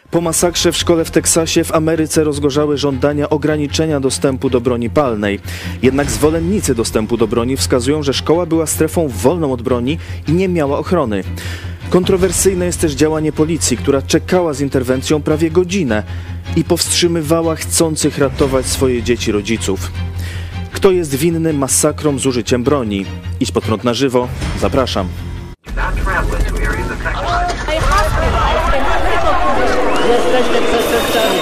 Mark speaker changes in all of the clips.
Speaker 1: Po masakrze w szkole w Teksasie w Ameryce rozgorzały żądania ograniczenia dostępu do broni palnej. Jednak zwolennicy dostępu do broni wskazują, że szkoła była strefą wolną od broni i nie miała ochrony. Kontrowersyjne jest też działanie policji, która czekała z interwencją prawie godzinę i powstrzymywała chcących ratować swoje dzieci rodziców. Kto jest winny masakrom z użyciem broni? Idź pod prąd na żywo. Zapraszam.
Speaker 2: Jesteście przestępcami.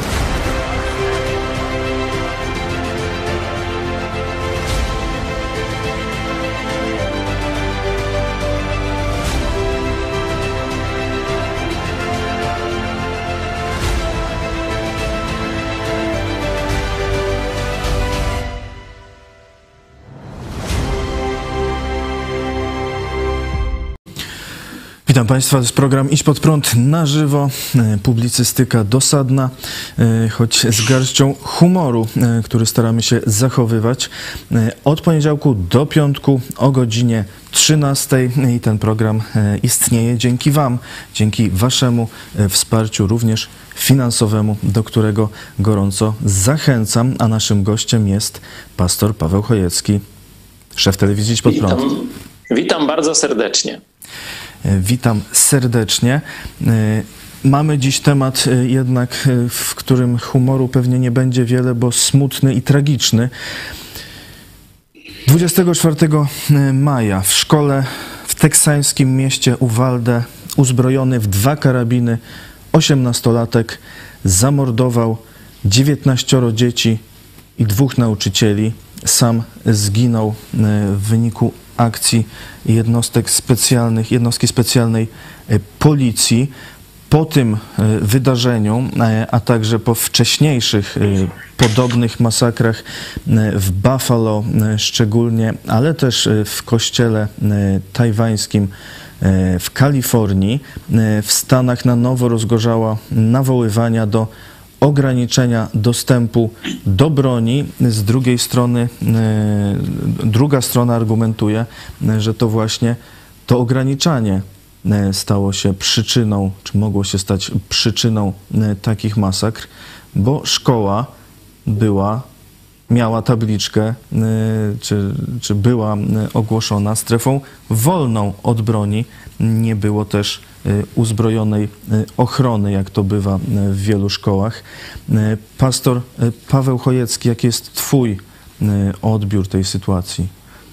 Speaker 1: Witam Państwa, to jest program Idź pod prąd na żywo, publicystyka dosadna, choć z garścią humoru, który staramy się zachowywać od poniedziałku do piątku o godzinie 13 i ten program istnieje dzięki Wam, dzięki Waszemu wsparciu, również finansowemu, do którego gorąco zachęcam, a naszym gościem jest pastor Paweł Chojecki, szef telewizji Idź pod prąd.
Speaker 3: Witam bardzo serdecznie.
Speaker 1: Witam serdecznie. Mamy dziś temat jednak, w którym humoru pewnie nie będzie wiele, bo smutny i tragiczny. 24 maja w szkole w teksańskim mieście Uvalde uzbrojony w 2 karabiny 18-latek zamordował 19 dzieci i 2 nauczycieli. Sam zginął w wyniku akcji jednostki specjalnej policji. Po tym wydarzeniu, a także po wcześniejszych podobnych masakrach w Buffalo szczególnie, ale też w kościele tajwańskim w Kalifornii, w Stanach na nowo rozgorzała nawoływania do ograniczenia dostępu do broni. Z drugiej strony druga strona argumentuje, że to właśnie to ograniczanie stało się przyczyną, czy mogło się stać przyczyną takich masakr, bo szkoła miała tabliczkę, czy była ogłoszona strefą wolną od broni. Nie było też uzbrojonej ochrony, jak to bywa w wielu szkołach. Pastor Paweł Chojecki, jaki jest Twój odbiór tej sytuacji?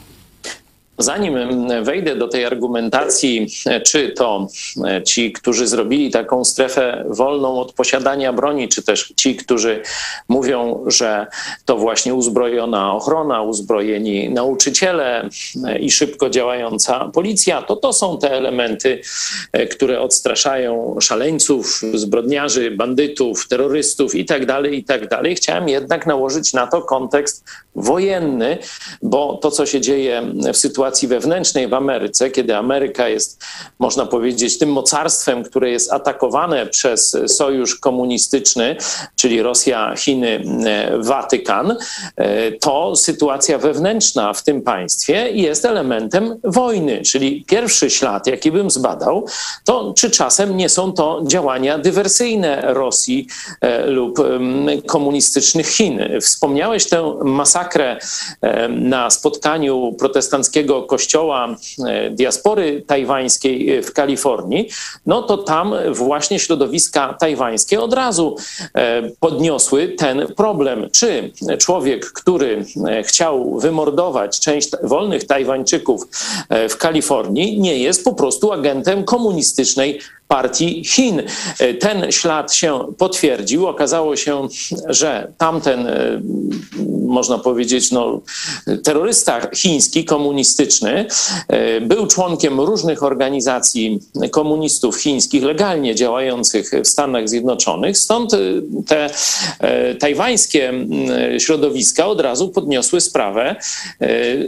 Speaker 3: Zanim wejdę do tej argumentacji, czy to ci, którzy zrobili taką strefę wolną od posiadania broni, czy też ci, którzy mówią, że to właśnie uzbrojona ochrona, uzbrojeni nauczyciele i szybko działająca policja, to są te elementy, które odstraszają szaleńców, zbrodniarzy, bandytów, terrorystów itd., itd. Chciałem jednak nałożyć na to kontekst wojenny, bo to, co się dzieje w sytuacji wewnętrznej w Ameryce, kiedy Ameryka jest, można powiedzieć, tym mocarstwem, które jest atakowane przez sojusz komunistyczny, czyli Rosja, Chiny, Watykan, to sytuacja wewnętrzna w tym państwie jest elementem wojny. Czyli pierwszy ślad, jaki bym zbadał, to czy czasem nie są to działania dywersyjne Rosji lub komunistycznych Chin. Wspomniałeś tę masakrę na spotkaniu protestanckiego kościoła diaspory tajwańskiej w Kalifornii, no to tam właśnie środowiska tajwańskie od razu podniosły ten problem. Czy człowiek, który chciał wymordować część wolnych Tajwańczyków w Kalifornii, nie jest po prostu agentem komunistycznej partii Chin. Ten ślad się potwierdził. Okazało się, że tamten, można powiedzieć, terrorysta chiński, komunistyczny, był członkiem różnych organizacji komunistów chińskich legalnie działających w Stanach Zjednoczonych. Stąd te tajwańskie środowiska od razu podniosły sprawę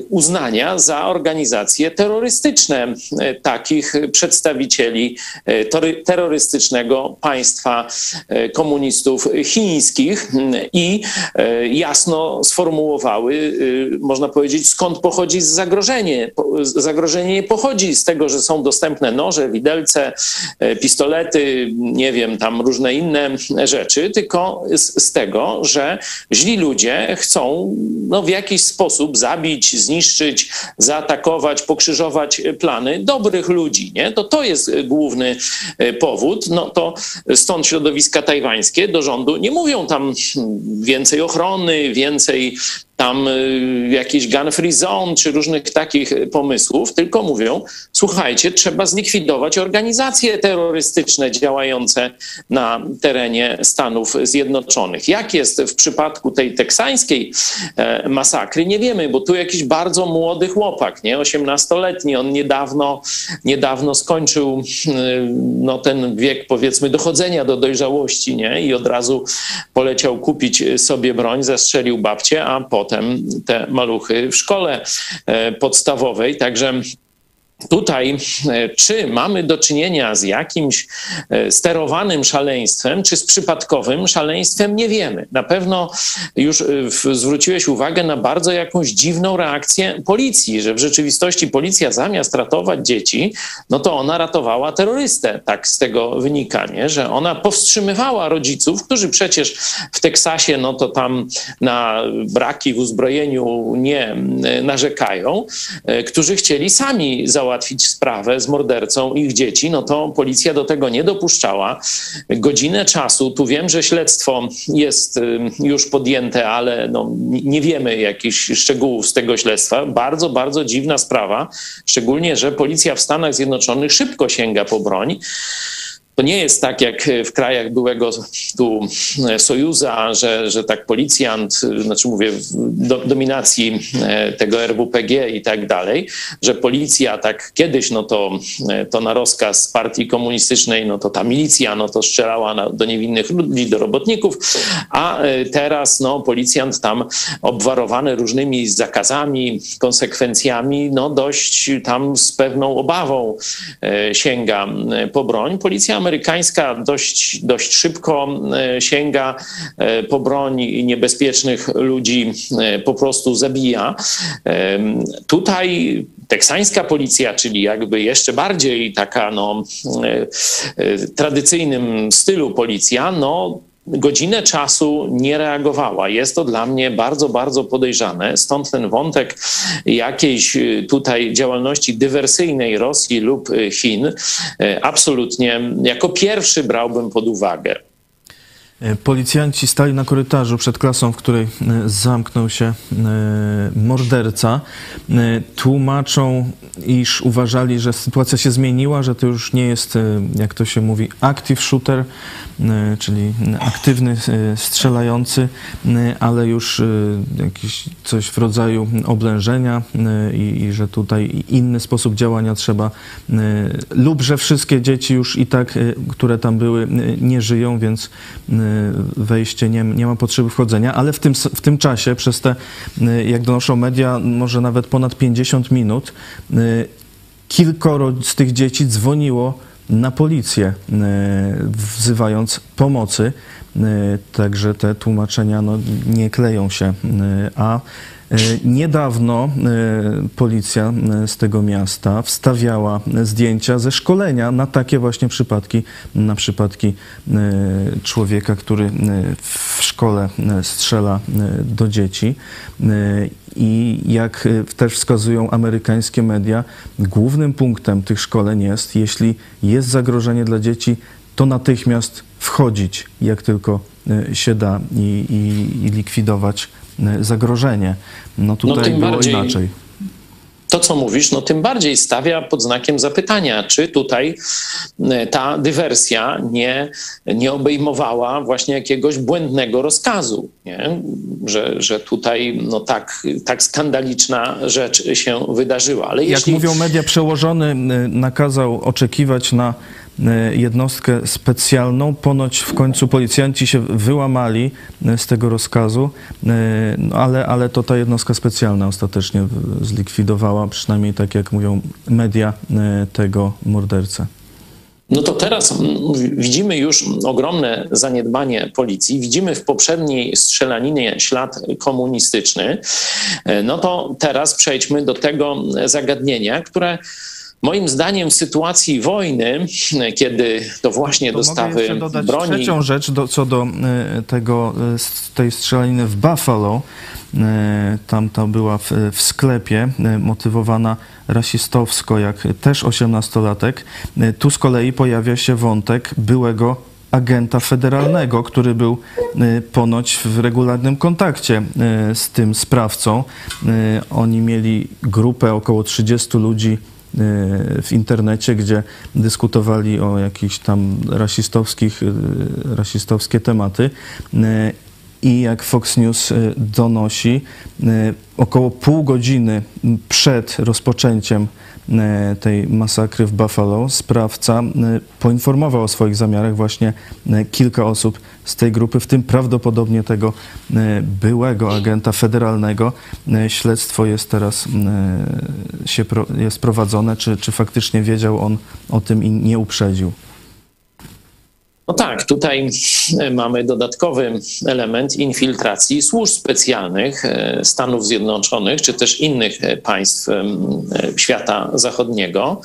Speaker 3: uznania za organizacje terrorystyczne takich przedstawicieli terrorystycznego państwa komunistów chińskich i jasno sformułowały, można powiedzieć, skąd pochodzi zagrożenie. Zagrożenie nie pochodzi z tego, że są dostępne noże, widelce, pistolety, nie wiem, tam różne inne rzeczy, tylko z tego, że źli ludzie chcą w jakiś sposób zabić, zniszczyć, zaatakować, pokrzyżować plany dobrych ludzi. Nie? To jest główny powód. No to stąd środowiska tajwańskie do rządu nie mówią tam więcej ochrony, więcej tam jakieś gun-free zone czy różnych takich pomysłów, tylko mówią, słuchajcie, trzeba zlikwidować organizacje terrorystyczne działające na terenie Stanów Zjednoczonych. Jak jest w przypadku tej teksańskiej masakry, nie wiemy, bo tu jakiś bardzo młody chłopak, nie, 18-letni, on niedawno skończył ten wiek, powiedzmy, dochodzenia do dojrzałości, nie, i od razu poleciał kupić sobie broń, zastrzelił babcię, a potem te maluchy w szkole podstawowej. Także tutaj, czy mamy do czynienia z jakimś sterowanym szaleństwem, czy z przypadkowym szaleństwem, nie wiemy. Na pewno już zwróciłeś uwagę na bardzo jakąś dziwną reakcję policji, że w rzeczywistości policja zamiast ratować dzieci, no to ona ratowała terrorystę. Tak z tego wynika, nie? Że ona powstrzymywała rodziców, którzy przecież w Teksasie, no to tam na braki w uzbrojeniu nie narzekają, którzy chcieli sami załatwić sprawę z mordercą ich dzieci, no to policja do tego nie dopuszczała. Godzinę czasu, tu wiem, że śledztwo jest już podjęte, ale nie wiemy jakichś szczegółów z tego śledztwa. Bardzo, bardzo dziwna sprawa, szczególnie, że policja w Stanach Zjednoczonych szybko sięga po broń. To nie jest tak jak w krajach byłego tu Sojuza, że tak policjant, znaczy mówię w dominacji tego RWPG i tak dalej, że policja tak kiedyś, no to na rozkaz partii komunistycznej, no to ta milicja, no to strzelała do niewinnych ludzi, do robotników, a teraz policjant tam obwarowany różnymi zakazami, konsekwencjami, dość tam z pewną obawą sięga po broń. Policja amerykańska dość szybko sięga po broń i niebezpiecznych ludzi po prostu zabija. Tutaj teksańska policja, czyli jakby jeszcze bardziej taka tradycyjnym stylu policja, godzinę czasu nie reagowała. Jest to dla mnie bardzo, bardzo podejrzane. Stąd ten wątek jakiejś tutaj działalności dywersyjnej Rosji lub Chin absolutnie jako pierwszy brałbym pod uwagę.
Speaker 1: Policjanci stali na korytarzu przed klasą, w której zamknął się morderca. Tłumaczą, iż uważali, że sytuacja się zmieniła, że to już nie jest, jak to się mówi, active shooter, czyli aktywny strzelający, ale już jakiś coś w rodzaju oblężenia i że tutaj inny sposób działania trzeba, lub że wszystkie dzieci już i tak, które tam były, nie żyją, więc wejście nie ma potrzeby wchodzenia, ale w tym czasie, przez te, jak donoszą media, może nawet ponad 50 minut, kilkoro z tych dzieci dzwoniło na policję, wzywając pomocy. Także te tłumaczenia nie kleją się. A niedawno policja z tego miasta wstawiała zdjęcia ze szkolenia na takie właśnie przypadki, na przypadki człowieka, który w szkole strzela do dzieci. I jak też wskazują amerykańskie media, głównym punktem tych szkoleń jest, jeśli jest zagrożenie dla dzieci, to natychmiast wchodzić, jak tylko się da, i likwidować zagrożenie. Tutaj było inaczej.
Speaker 3: To, co mówisz, tym bardziej stawia pod znakiem zapytania, czy tutaj ta dywersja nie obejmowała właśnie jakiegoś błędnego rozkazu, nie? Że tutaj tak skandaliczna rzecz się wydarzyła. Ale
Speaker 1: jak mówią media, przełożony nakazał oczekiwać na jednostkę specjalną. Ponoć w końcu policjanci się wyłamali z tego rozkazu, ale to ta jednostka specjalna ostatecznie zlikwidowała, przynajmniej tak jak mówią media, tego mordercę.
Speaker 3: No to teraz widzimy już ogromne zaniedbanie policji, widzimy w poprzedniej strzelaninie ślad komunistyczny. No to teraz przejdźmy do tego zagadnienia, które moim zdaniem w sytuacji wojny, kiedy to właśnie
Speaker 1: to
Speaker 3: dostawy
Speaker 1: mogę jeszcze dodać
Speaker 3: broni...
Speaker 1: trzecią rzecz co do tej strzelaniny w Buffalo. Tam była w sklepie, motywowana rasistowsko, jak też 18-latek. Tu z kolei pojawia się wątek byłego agenta federalnego, który był ponoć w regularnym kontakcie z tym sprawcą. Oni mieli grupę około 30 ludzi w internecie, gdzie dyskutowali o jakichś tam rasistowskie tematy. I jak Fox News donosi, około pół godziny przed rozpoczęciem tej masakry w Buffalo sprawca poinformował o swoich zamiarach właśnie kilka osób z tej grupy, w tym prawdopodobnie tego byłego agenta federalnego. Śledztwo jest teraz jest prowadzone, czy faktycznie wiedział on o tym i nie uprzedził.
Speaker 3: No tak, tutaj mamy dodatkowy element infiltracji służb specjalnych Stanów Zjednoczonych, czy też innych państw świata zachodniego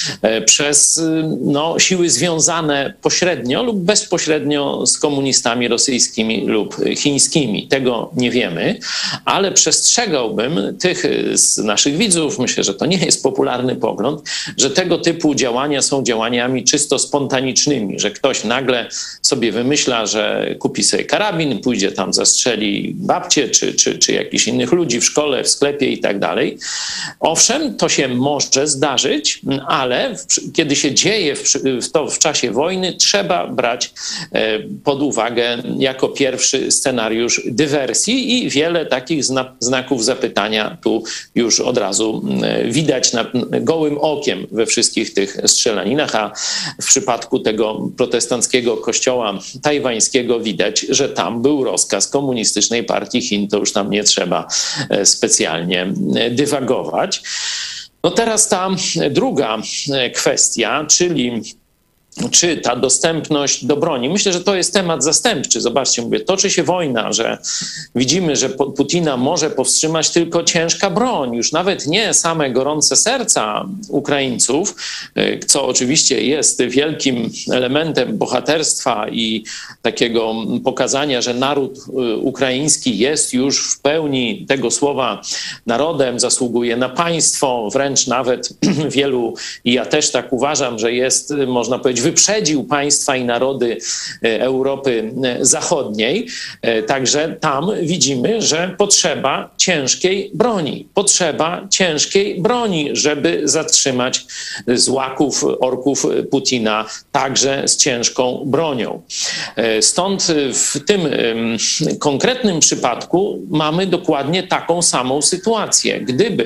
Speaker 3: przez siły związane pośrednio lub bezpośrednio z komunistami rosyjskimi lub chińskimi. Tego nie wiemy, ale przestrzegałbym tych z naszych widzów, myślę, że to nie jest popularny pogląd, że tego typu działania są działaniami czysto spontanicznymi, że ktoś nagle sobie wymyśla, że kupi sobie karabin, pójdzie tam, zastrzeli babcię czy jakichś innych ludzi w szkole, w sklepie i tak dalej. Owszem, to się może zdarzyć, ale kiedy się dzieje to w czasie wojny, trzeba brać pod uwagę jako pierwszy scenariusz dywersji i wiele takich znaków zapytania tu już od razu widać gołym okiem we wszystkich tych strzelaninach, a w przypadku tego protestanckiego kościoła tajwańskiego widać, że tam był rozkaz Komunistycznej Partii Chin, to już tam nie trzeba specjalnie dywagować. No teraz ta druga kwestia, czyli czy ta dostępność do broni. Myślę, że to jest temat zastępczy. Zobaczcie, mówię, toczy się wojna, że widzimy, że Putina może powstrzymać tylko ciężka broń, już nawet nie same gorące serca Ukraińców, co oczywiście jest wielkim elementem bohaterstwa i takiego pokazania, że naród ukraiński jest już w pełni tego słowa narodem, zasługuje na państwo, wręcz nawet wielu, i ja też tak uważam, że jest, można powiedzieć, wyprzedził państwa i narody Europy Zachodniej. Także tam widzimy, że potrzeba ciężkiej broni. Potrzeba ciężkiej broni, żeby zatrzymać złaków, orków Putina także z ciężką bronią. Stąd w tym konkretnym przypadku mamy dokładnie taką samą sytuację.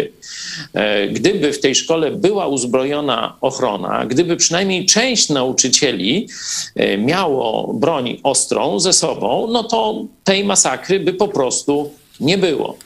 Speaker 3: Gdyby w tej szkole była uzbrojona ochrona, gdyby przynajmniej część nauczycieli miało broń ostrą ze sobą, no to tej masakry by po prostu nie było.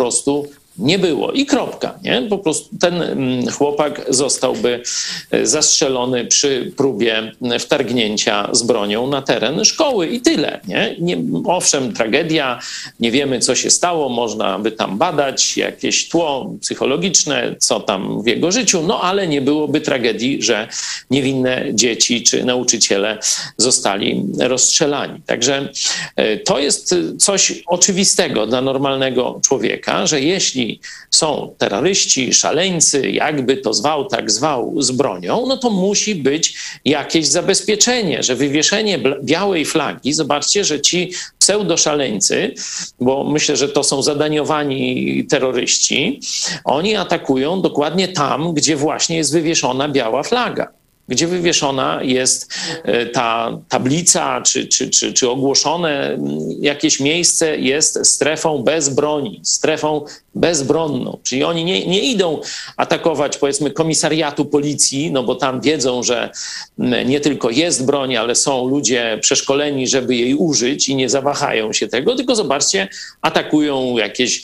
Speaker 3: I kropka, nie? Po prostu ten chłopak zostałby zastrzelony przy próbie wtargnięcia z bronią na teren szkoły i tyle, nie? Owszem, tragedia, nie wiemy, co się stało, można by tam badać jakieś tło psychologiczne, co tam w jego życiu, no ale nie byłoby tragedii, że niewinne dzieci czy nauczyciele zostali rozstrzelani. Także to jest coś oczywistego dla normalnego człowieka, że jeśli są terroryści, szaleńcy, jakby to zwał, tak zwał, z bronią, no to musi być jakieś zabezpieczenie, że wywieszenie białej flagi, zobaczcie, że ci pseudoszaleńcy, bo myślę, że to są zadaniowani terroryści, oni atakują dokładnie tam, gdzie właśnie jest wywieszona biała flaga. Gdzie wywieszona jest ta tablica, czy ogłoszone jakieś miejsce jest strefą bez broni, strefą bezbronną. Czyli oni nie idą atakować, powiedzmy, komisariatu policji, no bo tam wiedzą, że nie tylko jest broń, ale są ludzie przeszkoleni, żeby jej użyć i nie zawahają się tego, tylko zobaczcie, atakują jakieś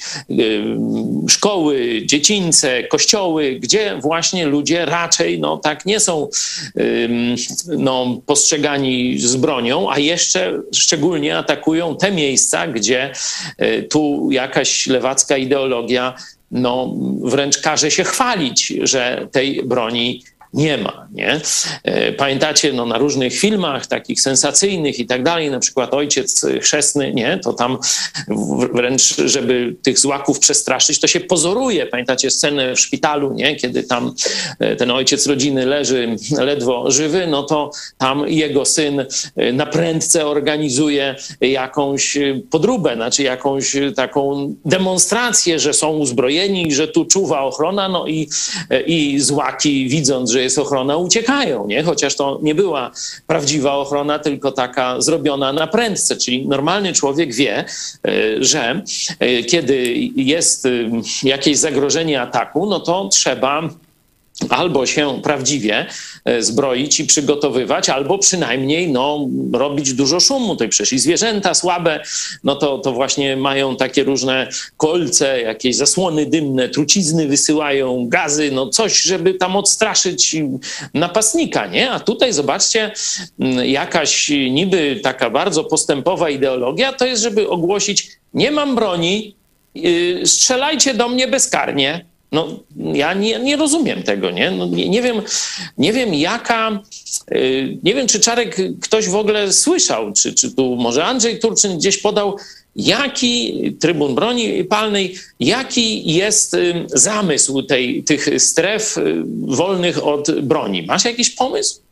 Speaker 3: szkoły, dziecince, kościoły, gdzie właśnie ludzie raczej tak nie są postrzegani z bronią, a jeszcze szczególnie atakują te miejsca, gdzie tu jakaś lewacka ideologia wręcz każe się chwalić, że tej broni nie ma, nie? Pamiętacie, na różnych filmach takich sensacyjnych i tak dalej, na przykład Ojciec Chrzestny, nie? To tam wręcz, żeby tych złaków przestraszyć, to się pozoruje. Pamiętacie scenę w szpitalu, nie? Kiedy tam ten ojciec rodziny leży ledwo żywy, to tam jego syn na prędce organizuje jakąś podróbę, znaczy jakąś taką demonstrację, że są uzbrojeni, że tu czuwa ochrona, i złaki, widząc, że jest ochrona, uciekają, nie? Chociaż to nie była prawdziwa ochrona, tylko taka zrobiona na prędce. Czyli normalny człowiek wie, że kiedy jest jakieś zagrożenie ataku, to trzeba albo się prawdziwie zbroić i przygotowywać, albo przynajmniej robić dużo szumu. To przecież i zwierzęta słabe, to właśnie mają takie różne kolce, jakieś zasłony dymne, trucizny wysyłają, gazy, coś, żeby tam odstraszyć napastnika, nie? A tutaj zobaczcie, jakaś niby taka bardzo postępowa ideologia to jest, żeby ogłosić: nie mam broni, strzelajcie do mnie bezkarnie. Ja nie rozumiem tego, nie? Nie wiem jaka, nie wiem, czy Czarek ktoś w ogóle słyszał, czy tu może Andrzej Turczyn gdzieś podał, jaki Trybun Broni Palnej, jaki jest zamysł tych stref wolnych od broni. Masz jakiś pomysł?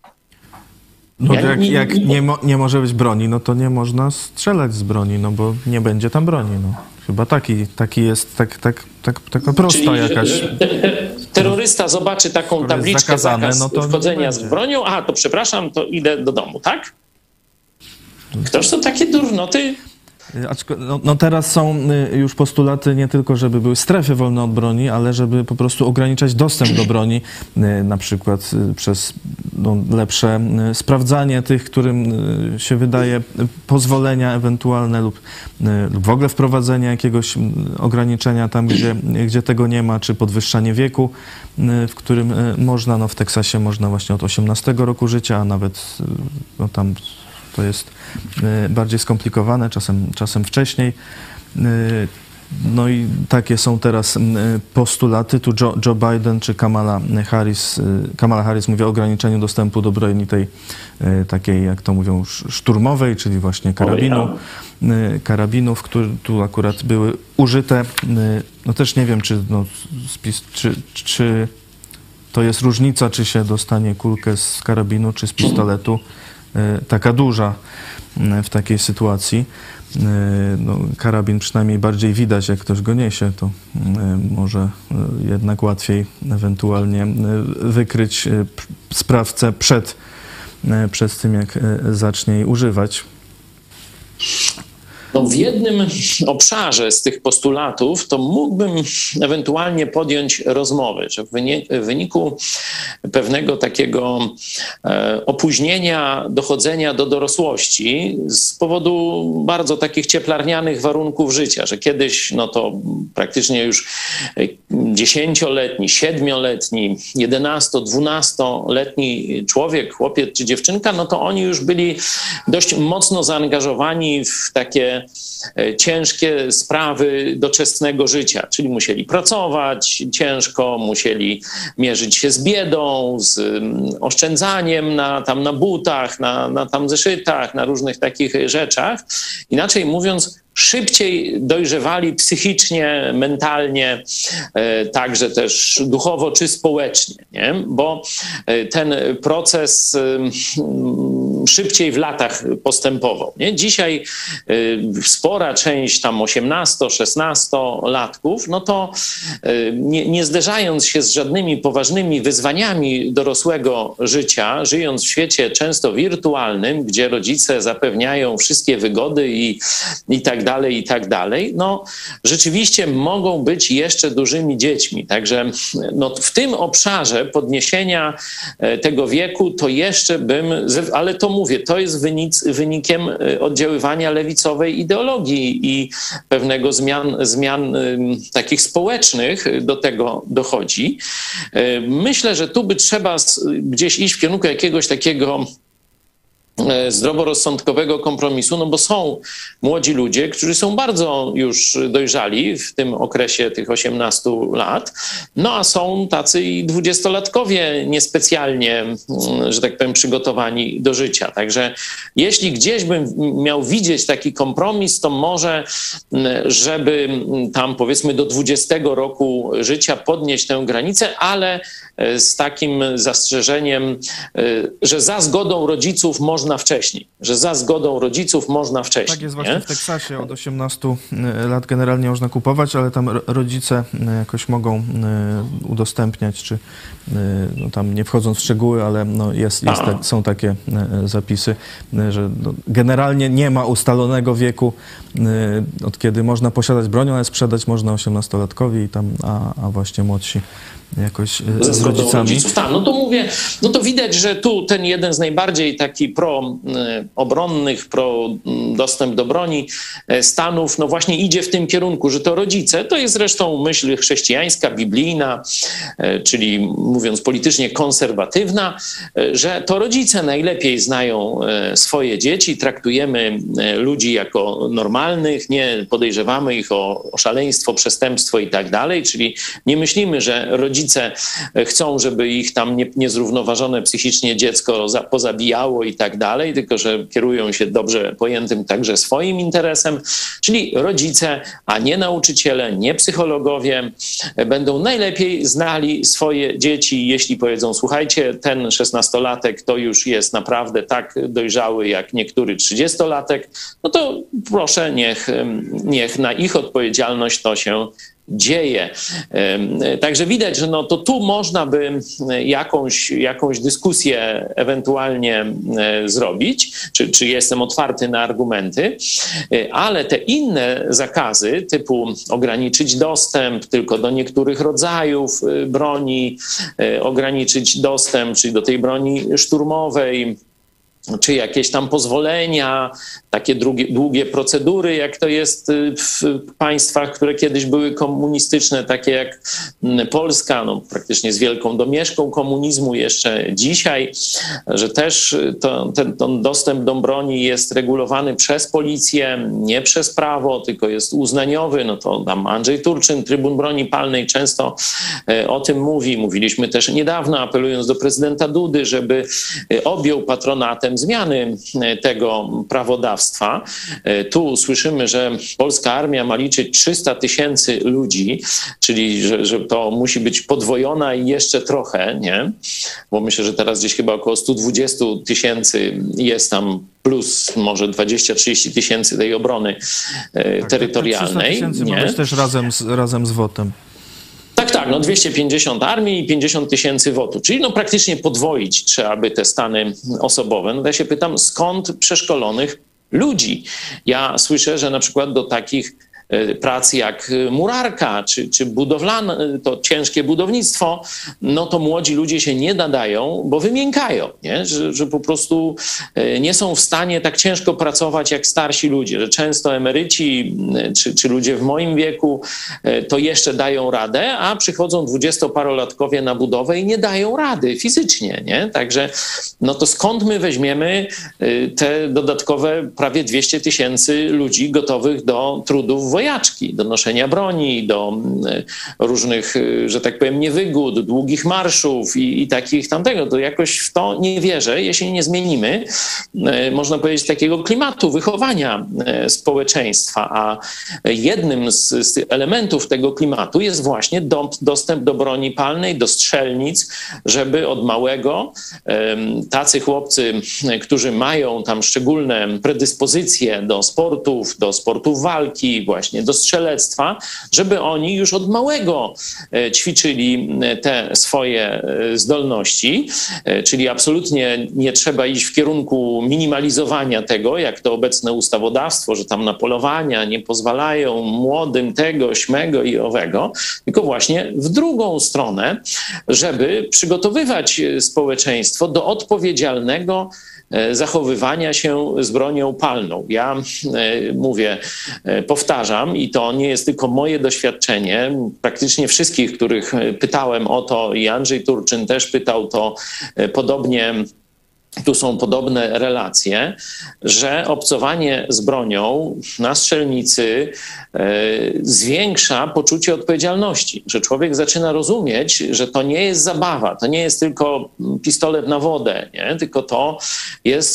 Speaker 1: Jak nie może być broni, to nie można strzelać z broni, bo nie będzie tam broni, Chyba taki jest, taka prosta
Speaker 3: czyli,
Speaker 1: jakaś...
Speaker 3: Terrorysta zobaczy taką tabliczkę zakaz wchodzenia z bronią, to przepraszam, to idę do domu, tak? Ktoż to takie durnoty...
Speaker 1: Teraz są już postulaty nie tylko, żeby były strefy wolne od broni, ale żeby po prostu ograniczać dostęp do broni, na przykład przez lepsze sprawdzanie tych, którym się wydaje pozwolenia ewentualne lub w ogóle wprowadzenie jakiegoś ograniczenia tam, gdzie tego nie ma, czy podwyższanie wieku, w którym można, w Teksasie można właśnie od 18 roku życia, a nawet tam to jest bardziej skomplikowane, czasem wcześniej. I takie są teraz postulaty. Tu Joe Biden czy Kamala Harris mówi o ograniczeniu dostępu do broni tej takiej, jak to mówią, szturmowej, czyli właśnie karabinów, które tu akurat były użyte. Też nie wiem, czy to jest różnica, czy się dostanie kulkę z karabinu, czy z pistoletu. Taka duża w takiej sytuacji. Karabin przynajmniej bardziej widać, jak ktoś go niesie, to może jednak łatwiej ewentualnie wykryć sprawcę przed tym, jak zacznie jej używać.
Speaker 3: W jednym obszarze z tych postulatów to mógłbym ewentualnie podjąć rozmowę, że w wyniku pewnego takiego opóźnienia dochodzenia do dorosłości z powodu bardzo takich cieplarnianych warunków życia, że kiedyś to praktycznie już 10-letni, 7-letni, 11-, 12-letni człowiek, chłopiec czy dziewczynka, to oni już byli dość mocno zaangażowani w takie ciężkie sprawy doczesnego życia, czyli musieli pracować ciężko, musieli mierzyć się z biedą, z oszczędzaniem na butach, na zeszytach, na różnych takich rzeczach. Inaczej mówiąc, szybciej dojrzewali psychicznie, mentalnie, także też duchowo czy społecznie, nie? Bo ten proces szybciej w latach postępował, nie? Dzisiaj spora część tam 18-16-latków, to nie zderzając się z żadnymi poważnymi wyzwaniami dorosłego życia, żyjąc w świecie często wirtualnym, gdzie rodzice zapewniają wszystkie wygody i tak dalej, rzeczywiście mogą być jeszcze dużymi dziećmi. Także w tym obszarze podniesienia tego wieku to jeszcze bym, ale to tylko mówię, to jest wynikiem oddziaływania lewicowej ideologii i pewnego zmian takich społecznych do tego dochodzi. Myślę, że tu by trzeba gdzieś iść w kierunku jakiegoś takiego zdroworozsądkowego kompromisu, no bo są młodzi ludzie, którzy są bardzo już dojrzali w tym okresie tych 18 lat, no a są tacy i 20-latkowie niespecjalnie, że tak powiem, przygotowani do życia. Także jeśli gdzieś bym miał widzieć taki kompromis, to może, żeby tam powiedzmy do 20 roku życia podnieść tę granicę, ale z takim zastrzeżeniem, że za zgodą rodziców można wcześniej.
Speaker 1: Tak jest właśnie w Teksasie. Od 18 lat generalnie można kupować, ale tam rodzice jakoś mogą udostępniać, czy no tam nie wchodząc w szczegóły, ale no są takie zapisy, że generalnie nie ma ustalonego wieku, od kiedy można posiadać broń, ale sprzedać można 18-latkowi i tam, a właśnie młodsi jakoś z rodzicami.
Speaker 3: Rodziców. Tak, no to mówię, no to widać, że tu ten jeden z najbardziej taki pro-obronnych, pro-dostęp do broni stanów, no właśnie idzie w tym kierunku, że to rodzice, to jest zresztą myśl chrześcijańska, biblijna, czyli mówiąc politycznie konserwatywna, że to rodzice najlepiej znają swoje dzieci, traktujemy ludzi jako normalnych, nie podejrzewamy ich o szaleństwo, przestępstwo i tak dalej, czyli nie myślimy, że rodzice chcą, żeby ich tam niezrównoważone psychicznie dziecko pozabijało i tak dalej, tylko że kierują się dobrze pojętym także swoim interesem, czyli rodzice, a nie nauczyciele, nie psychologowie będą najlepiej znali swoje dzieci, jeśli powiedzą, słuchajcie, ten 16-latek to już jest naprawdę tak dojrzały jak niektóry 30-latek, no to proszę, niech na ich odpowiedzialność to się dzieje. Także widać, że no to tu można by jakąś dyskusję ewentualnie zrobić, czy jestem otwarty na argumenty, ale te inne zakazy typu ograniczyć dostęp tylko do niektórych rodzajów broni, ograniczyć dostęp, czyli do tej broni szturmowej, czy jakieś tam pozwolenia, takie długie procedury, jak to jest w państwach, które kiedyś były komunistyczne, takie jak Polska, no praktycznie z wielką domieszką komunizmu jeszcze dzisiaj, że też ten dostęp do broni jest regulowany przez policję, nie przez prawo, tylko jest uznaniowy. No to tam Andrzej Turczyn, trybun broni palnej, często o tym mówi. Mówiliśmy też niedawno, apelując do prezydenta Dudy, żeby objął patronatem zmiany tego prawodawstwa. Tu słyszymy, że polska armia ma liczyć 300 000 ludzi, czyli że to musi być podwojona i jeszcze trochę, nie? Bo myślę, że teraz gdzieś chyba około 120 000 jest tam plus może 20-30 tysięcy tej obrony terytorialnej.
Speaker 1: 300 000 ma być też razem z WOT-em.
Speaker 3: Tak, no 250 armii i 50 000 WOT-u, czyli no praktycznie podwoić trzeba by te stany osobowe. No ja się pytam, skąd przeszkolonych ludzi? Ja słyszę, że na przykład do takich prac jak murarka czy budowlane, to ciężkie budownictwo, no to młodzi ludzie się nie nadają, bo wymiękają, nie? Że po prostu nie są w stanie tak ciężko pracować jak starsi ludzie, że często emeryci czy ludzie w moim wieku to jeszcze dają radę, a przychodzą 20-parolatkowie na budowę i nie dają rady fizycznie, nie? Także no to skąd my weźmiemy te dodatkowe prawie 200 000 ludzi gotowych do trudów wojaczki, do noszenia broni, do różnych, że tak powiem, niewygód, długich marszów i takich tamtego. To jakoś w to nie wierzę, jeśli nie zmienimy, można powiedzieć, takiego klimatu wychowania społeczeństwa. A jednym z elementów tego klimatu jest właśnie dostęp do broni palnej, do strzelnic, żeby od małego tacy chłopcy, którzy mają tam szczególne predyspozycje do sportów walki, właśnie do strzelectwa, żeby oni już od małego ćwiczyli te swoje zdolności, czyli absolutnie nie trzeba iść w kierunku minimalizowania tego, jak to obecne ustawodawstwo, że tam na polowania nie pozwalają młodym tego, śmego i owego, tylko właśnie w drugą stronę, żeby przygotowywać społeczeństwo do odpowiedzialnego zachowywania się z bronią palną. Ja mówię, powtarzam, i to nie jest tylko moje doświadczenie, praktycznie wszystkich, których pytałem o to, i Andrzej Turczyn też pytał, to podobnie. Tu są podobne relacje, że obcowanie z bronią na strzelnicy zwiększa poczucie odpowiedzialności, że człowiek zaczyna rozumieć, że to nie jest zabawa, to nie jest tylko pistolet na wodę, nie? Tylko to jest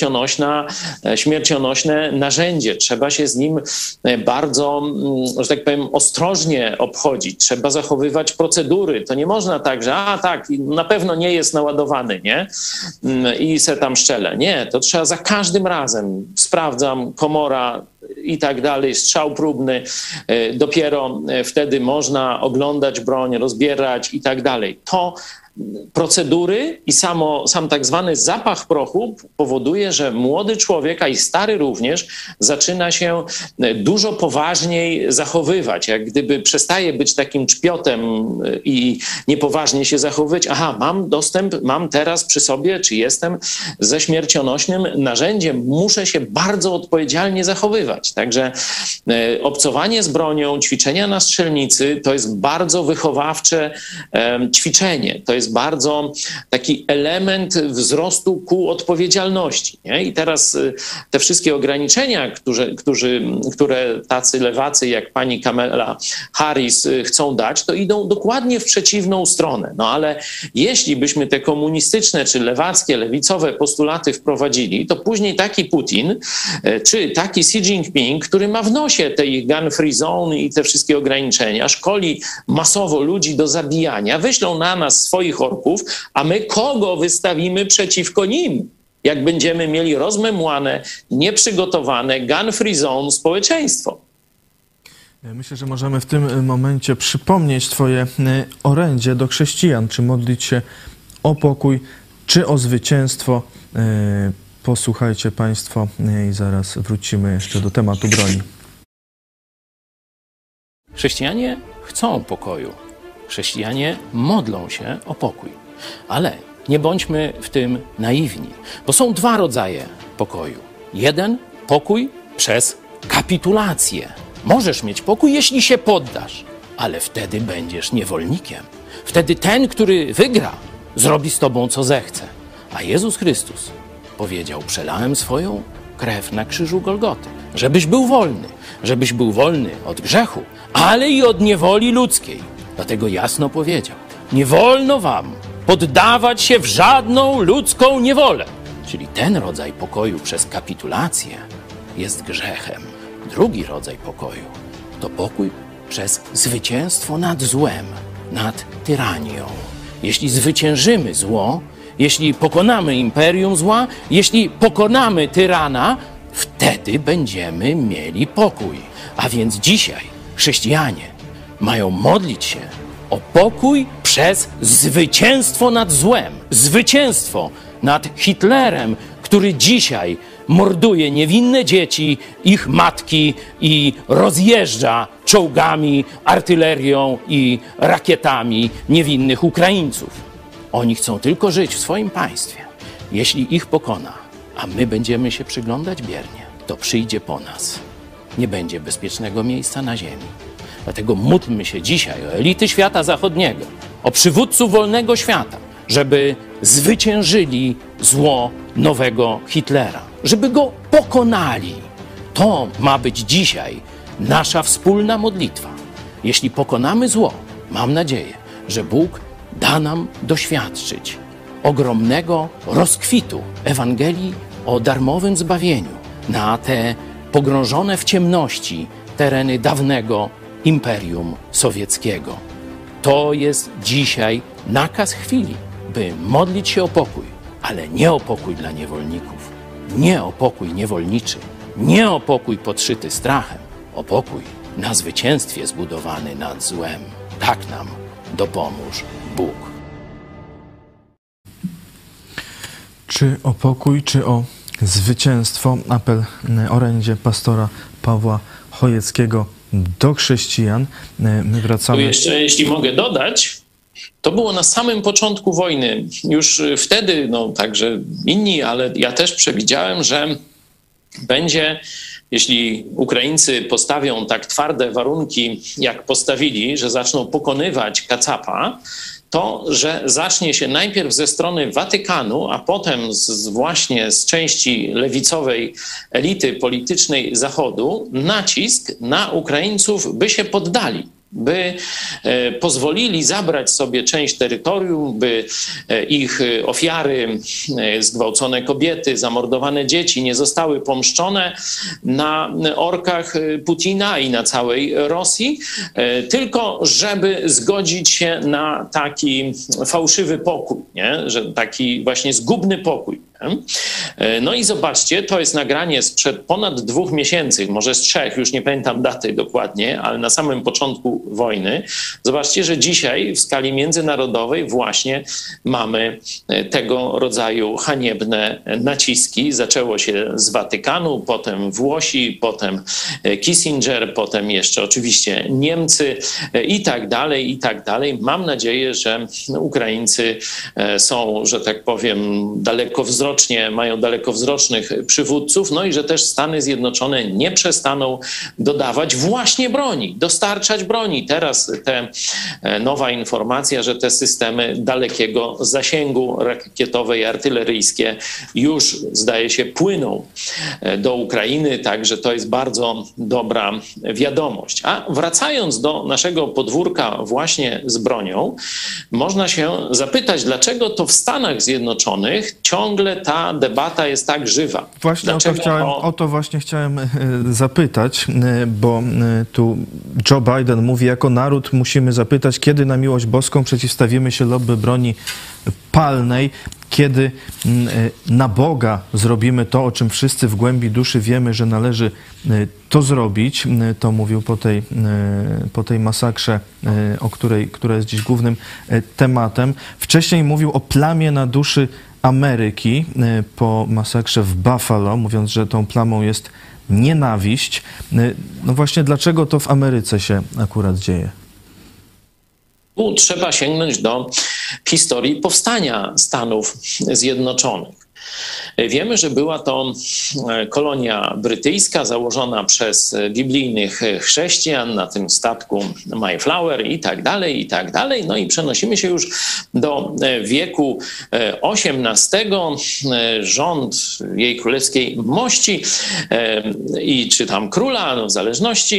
Speaker 3: śmiercionośne narzędzie. Trzeba się z nim bardzo, że tak powiem, ostrożnie obchodzić. Trzeba zachowywać procedury. To nie można tak, że tak, na pewno nie jest naładowany, nie? I se tam szczelę. Nie, to trzeba za każdym razem. Sprawdzam, komora i tak dalej, strzał próbny. Dopiero wtedy można oglądać broń, rozbierać i tak dalej. To procedury i sam tak zwany zapach prochu powoduje, że młody człowiek, a i stary również, zaczyna się dużo poważniej zachowywać. Jak gdyby przestaje być takim czpiotem i niepoważnie się zachowywać. Mam dostęp, mam teraz przy sobie, czy jestem ze śmiercionośnym narzędziem. Muszę się bardzo odpowiedzialnie zachowywać. Także obcowanie z bronią, ćwiczenia na strzelnicy to jest bardzo wychowawcze ćwiczenie. To jest bardzo taki element wzrostu ku odpowiedzialności. Nie? I teraz te wszystkie ograniczenia, które tacy lewacy jak pani Kamala Harris chcą dać, to idą dokładnie w przeciwną stronę. No ale jeśli byśmy te komunistyczne czy lewackie, lewicowe postulaty wprowadzili, to później taki Putin czy taki Xi Jinping, który ma w nosie te ich gun free zone i te wszystkie ograniczenia, szkoli masowo ludzi do zabijania, wyślą na nas swoich orków, a my kogo wystawimy przeciwko nim? Jak będziemy mieli rozmemłane, nieprzygotowane, gun-free zone społeczeństwo.
Speaker 1: Myślę, że możemy w tym momencie przypomnieć twoje orędzie do chrześcijan, czy modlić się o pokój, czy o zwycięstwo. Posłuchajcie państwo i zaraz wrócimy jeszcze do tematu broni.
Speaker 4: Chrześcijanie chcą pokoju. Chrześcijanie modlą się o pokój. Ale nie bądźmy w tym naiwni, bo są dwa rodzaje pokoju. Jeden, pokój przez kapitulację. Możesz mieć pokój, jeśli się poddasz, ale wtedy będziesz niewolnikiem. Wtedy ten, który wygra, zrobi z tobą, co zechce. A Jezus Chrystus powiedział, przelałem swoją krew na krzyżu Golgoty, żebyś był wolny od grzechu, ale i od niewoli ludzkiej. Dlatego jasno powiedział, nie wolno wam poddawać się w żadną ludzką niewolę. Czyli ten rodzaj pokoju przez kapitulację jest grzechem. Drugi rodzaj pokoju to pokój przez zwycięstwo nad złem, nad tyranią. Jeśli zwyciężymy zło, jeśli pokonamy imperium zła, jeśli pokonamy tyrana, wtedy będziemy mieli pokój. A więc dzisiaj chrześcijanie mają modlić się o pokój przez zwycięstwo nad złem. Zwycięstwo nad Hitlerem, który dzisiaj morduje niewinne dzieci, ich matki i rozjeżdża czołgami, artylerią i rakietami niewinnych Ukraińców. Oni chcą tylko żyć w swoim państwie. Jeśli ich pokona, a my będziemy się przyglądać biernie, to przyjdzie po nas. Nie będzie bezpiecznego miejsca na ziemi. Dlatego módlmy się dzisiaj o elity świata zachodniego, o przywódców wolnego świata, żeby zwyciężyli zło nowego Hitlera, żeby go pokonali. To ma być dzisiaj nasza wspólna modlitwa. Jeśli pokonamy zło, mam nadzieję, że Bóg da nam doświadczyć ogromnego rozkwitu Ewangelii o darmowym zbawieniu na te pogrążone w ciemności tereny dawnego Imperium Sowieckiego. To jest dzisiaj nakaz chwili, by modlić się o pokój, ale nie o pokój dla niewolników, nie o pokój niewolniczy, nie o pokój podszyty strachem, o pokój na zwycięstwie zbudowany nad złem. Tak nam dopomóż Bóg.
Speaker 1: Czy o pokój, czy o zwycięstwo? Apel, orędzie pastora Pawła Chojeckiego do chrześcijan. My wracamy.
Speaker 3: Tu jeszcze, jeśli mogę dodać, To było na samym początku wojny. Już wtedy, no także inni, ale ja też przewidziałem, że będzie, jeśli Ukraińcy postawią tak twarde warunki, jak postawili, że zaczną pokonywać Kacapa, to, że zacznie się najpierw ze strony Watykanu, a potem właśnie z części lewicowej elity politycznej Zachodu nacisk na Ukraińców, by się poddali, by pozwolili zabrać sobie część terytorium, by ich ofiary, zgwałcone kobiety, zamordowane dzieci nie zostały pomszczone na orkach Putina i na całej Rosji, tylko żeby zgodzić się na taki fałszywy pokój, nie? Że taki właśnie zgubny pokój. No i zobaczcie, to jest nagranie sprzed ponad 2 miesięcy, może z 3, już nie pamiętam daty dokładnie, ale na samym początku wojny. Zobaczcie, że dzisiaj w skali międzynarodowej właśnie mamy tego rodzaju haniebne naciski. Zaczęło się z Watykanu, potem Włosi, potem Kissinger, potem jeszcze oczywiście Niemcy i tak dalej, i tak dalej. Mam nadzieję, że Ukraińcy są, że tak powiem, mają dalekowzrocznych przywódców, no i że też Stany Zjednoczone nie przestaną dodawać właśnie broni, dostarczać broni. Teraz nowa informacja, że te systemy dalekiego zasięgu rakietowe i artyleryjskie już, zdaje się, płyną do Ukrainy, także to jest bardzo dobra wiadomość. A wracając do naszego podwórka właśnie z bronią, można się zapytać, dlaczego to w Stanach Zjednoczonych ciągle ta debata jest tak żywa.
Speaker 1: Właśnie o to właśnie chciałem zapytać, bo tu Joe Biden mówi, jako naród musimy zapytać, kiedy na miłość boską przeciwstawimy się lobby broni palnej, kiedy na Boga zrobimy to, o czym wszyscy w głębi duszy wiemy, że należy to zrobić. To mówił po tej masakrze, która jest dziś głównym tematem. Wcześniej mówił o plamie na duszy Ameryki po masakrze w Buffalo, mówiąc, że tą plamą jest nienawiść. No właśnie, dlaczego to w Ameryce się akurat dzieje?
Speaker 3: Tu trzeba sięgnąć do historii powstania Stanów Zjednoczonych. Wiemy, że była to kolonia brytyjska założona przez biblijnych chrześcijan na tym statku Mayflower i tak dalej, i tak dalej. No i przenosimy się już do wieku XVIII. Rząd jej królewskiej mości i czy tam króla, no w zależności,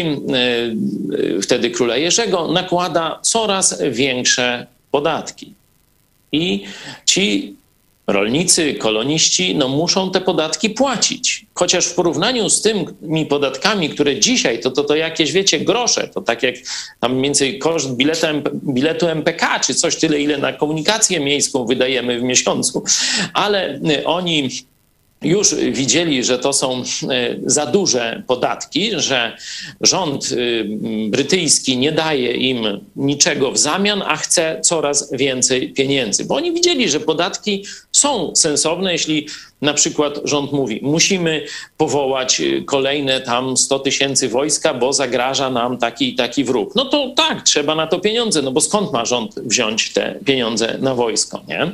Speaker 3: wtedy króla Jerzego, nakłada coraz większe podatki. I ci rolnicy, koloniści, no muszą te podatki płacić. Chociaż w porównaniu z tymi podatkami, które dzisiaj, to jakieś, wiecie, grosze, to tak jak tam mniej więcej koszt biletu MPK, czy coś tyle, ile na komunikację miejską wydajemy w miesiącu. Ale oni już widzieli, że to są za duże podatki, że rząd brytyjski nie daje im niczego w zamian, a chce coraz więcej pieniędzy. Bo oni widzieli, że podatki są sensowne, jeśli na przykład rząd mówi, musimy powołać kolejne tam 100 000 wojska, bo zagraża nam taki i taki wróg. No to tak, trzeba na to pieniądze, no bo skąd ma rząd wziąć te pieniądze na wojsko, nie?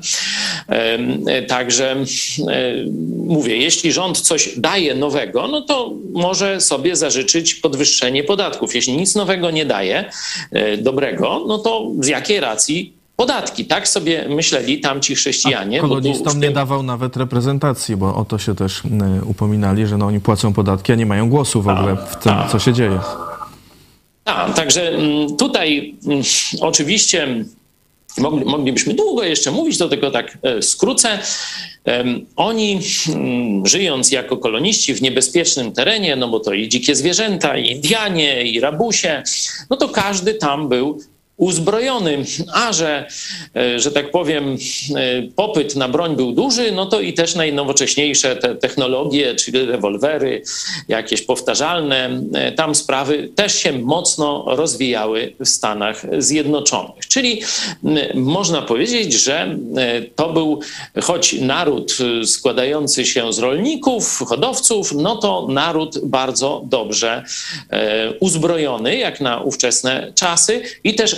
Speaker 3: Także mówię, jeśli rząd coś daje nowego, no to może sobie zażyczyć podwyższenie podatków. Jeśli nic nowego nie daje, dobrego, no to z jakiej racji podatki? Tak sobie myśleli tamci chrześcijanie.
Speaker 1: A kolonistom nie dawał nawet reprezentacji, bo o to się też upominali, że no oni płacą podatki, a nie mają głosu w ogóle w tym, co się dzieje.
Speaker 3: Także tutaj oczywiście moglibyśmy długo jeszcze mówić, to tylko tak skrócę. Oni, żyjąc jako koloniści w niebezpiecznym terenie, no bo to i dzikie zwierzęta, i Indianie, i rabusie, no to każdy tam był uzbrojony, a że tak powiem, popyt na broń był duży, no to i też najnowocześniejsze te technologie, czyli rewolwery, jakieś powtarzalne, tam sprawy też się mocno rozwijały w Stanach Zjednoczonych. Czyli można powiedzieć, że to był choć naród składający się z rolników, hodowców, no to naród bardzo dobrze uzbrojony, jak na ówczesne czasy i też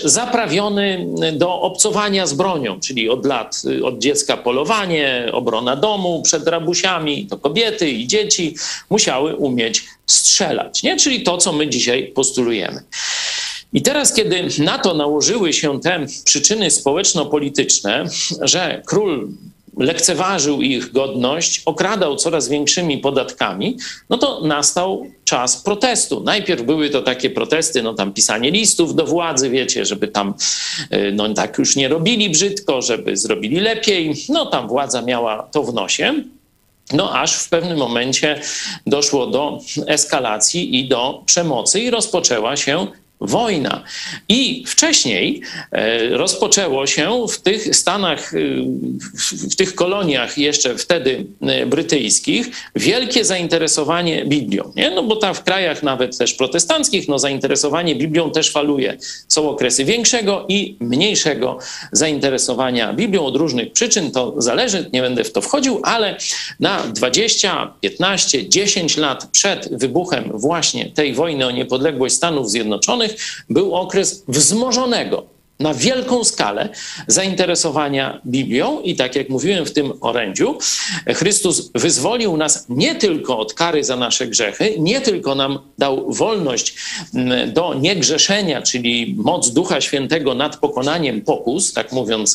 Speaker 3: zaprawiony do obcowania z bronią, czyli od dziecka polowanie, obrona domu przed rabusiami, to kobiety i dzieci musiały umieć strzelać, nie? Czyli to, co my dzisiaj postulujemy. I teraz, kiedy na to nałożyły się te przyczyny społeczno-polityczne, że król lekceważył ich godność, okradał coraz większymi podatkami, no to nastał czas protestu. Najpierw były to takie protesty, no tam pisanie listów do władzy, wiecie, żeby tam no tak już nie robili brzydko, żeby zrobili lepiej. No tam władza miała to w nosie. No aż w pewnym momencie doszło do eskalacji i do przemocy i rozpoczęła się wojna. I wcześniej rozpoczęło się w tych Stanach, w tych koloniach jeszcze wtedy brytyjskich wielkie zainteresowanie Biblią. Nie? No bo tam w krajach nawet też protestanckich no zainteresowanie Biblią też faluje. Są okresy większego i mniejszego zainteresowania Biblią od różnych przyczyn. To zależy, nie będę w to wchodził, ale na 20, 15, 10 lat przed wybuchem właśnie tej wojny o niepodległość Stanów Zjednoczonych był okres wzmożonego na wielką skalę zainteresowania Biblią i tak jak mówiłem w tym orędziu, Chrystus wyzwolił nas nie tylko od kary za nasze grzechy, nie tylko nam dał wolność do niegrzeszenia, czyli moc Ducha Świętego nad pokonaniem pokus, tak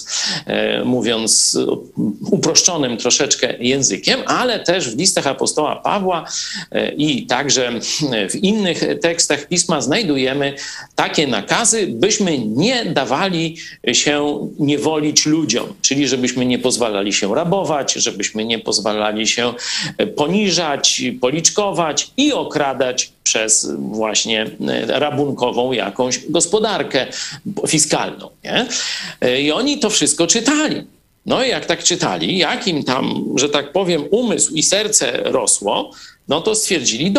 Speaker 3: mówiąc uproszczonym troszeczkę językiem, ale też w listach apostoła Pawła i także w innych tekstach Pisma znajdujemy takie nakazy, byśmy nie dawali się niewolić ludziom, czyli żebyśmy nie pozwalali się rabować, żebyśmy nie pozwalali się poniżać, policzkować i okradać przez właśnie rabunkową jakąś gospodarkę fiskalną. Nie? I oni to wszystko czytali. No i jak tak czytali, jak im tam, że tak powiem, umysł i serce rosło, no to stwierdzili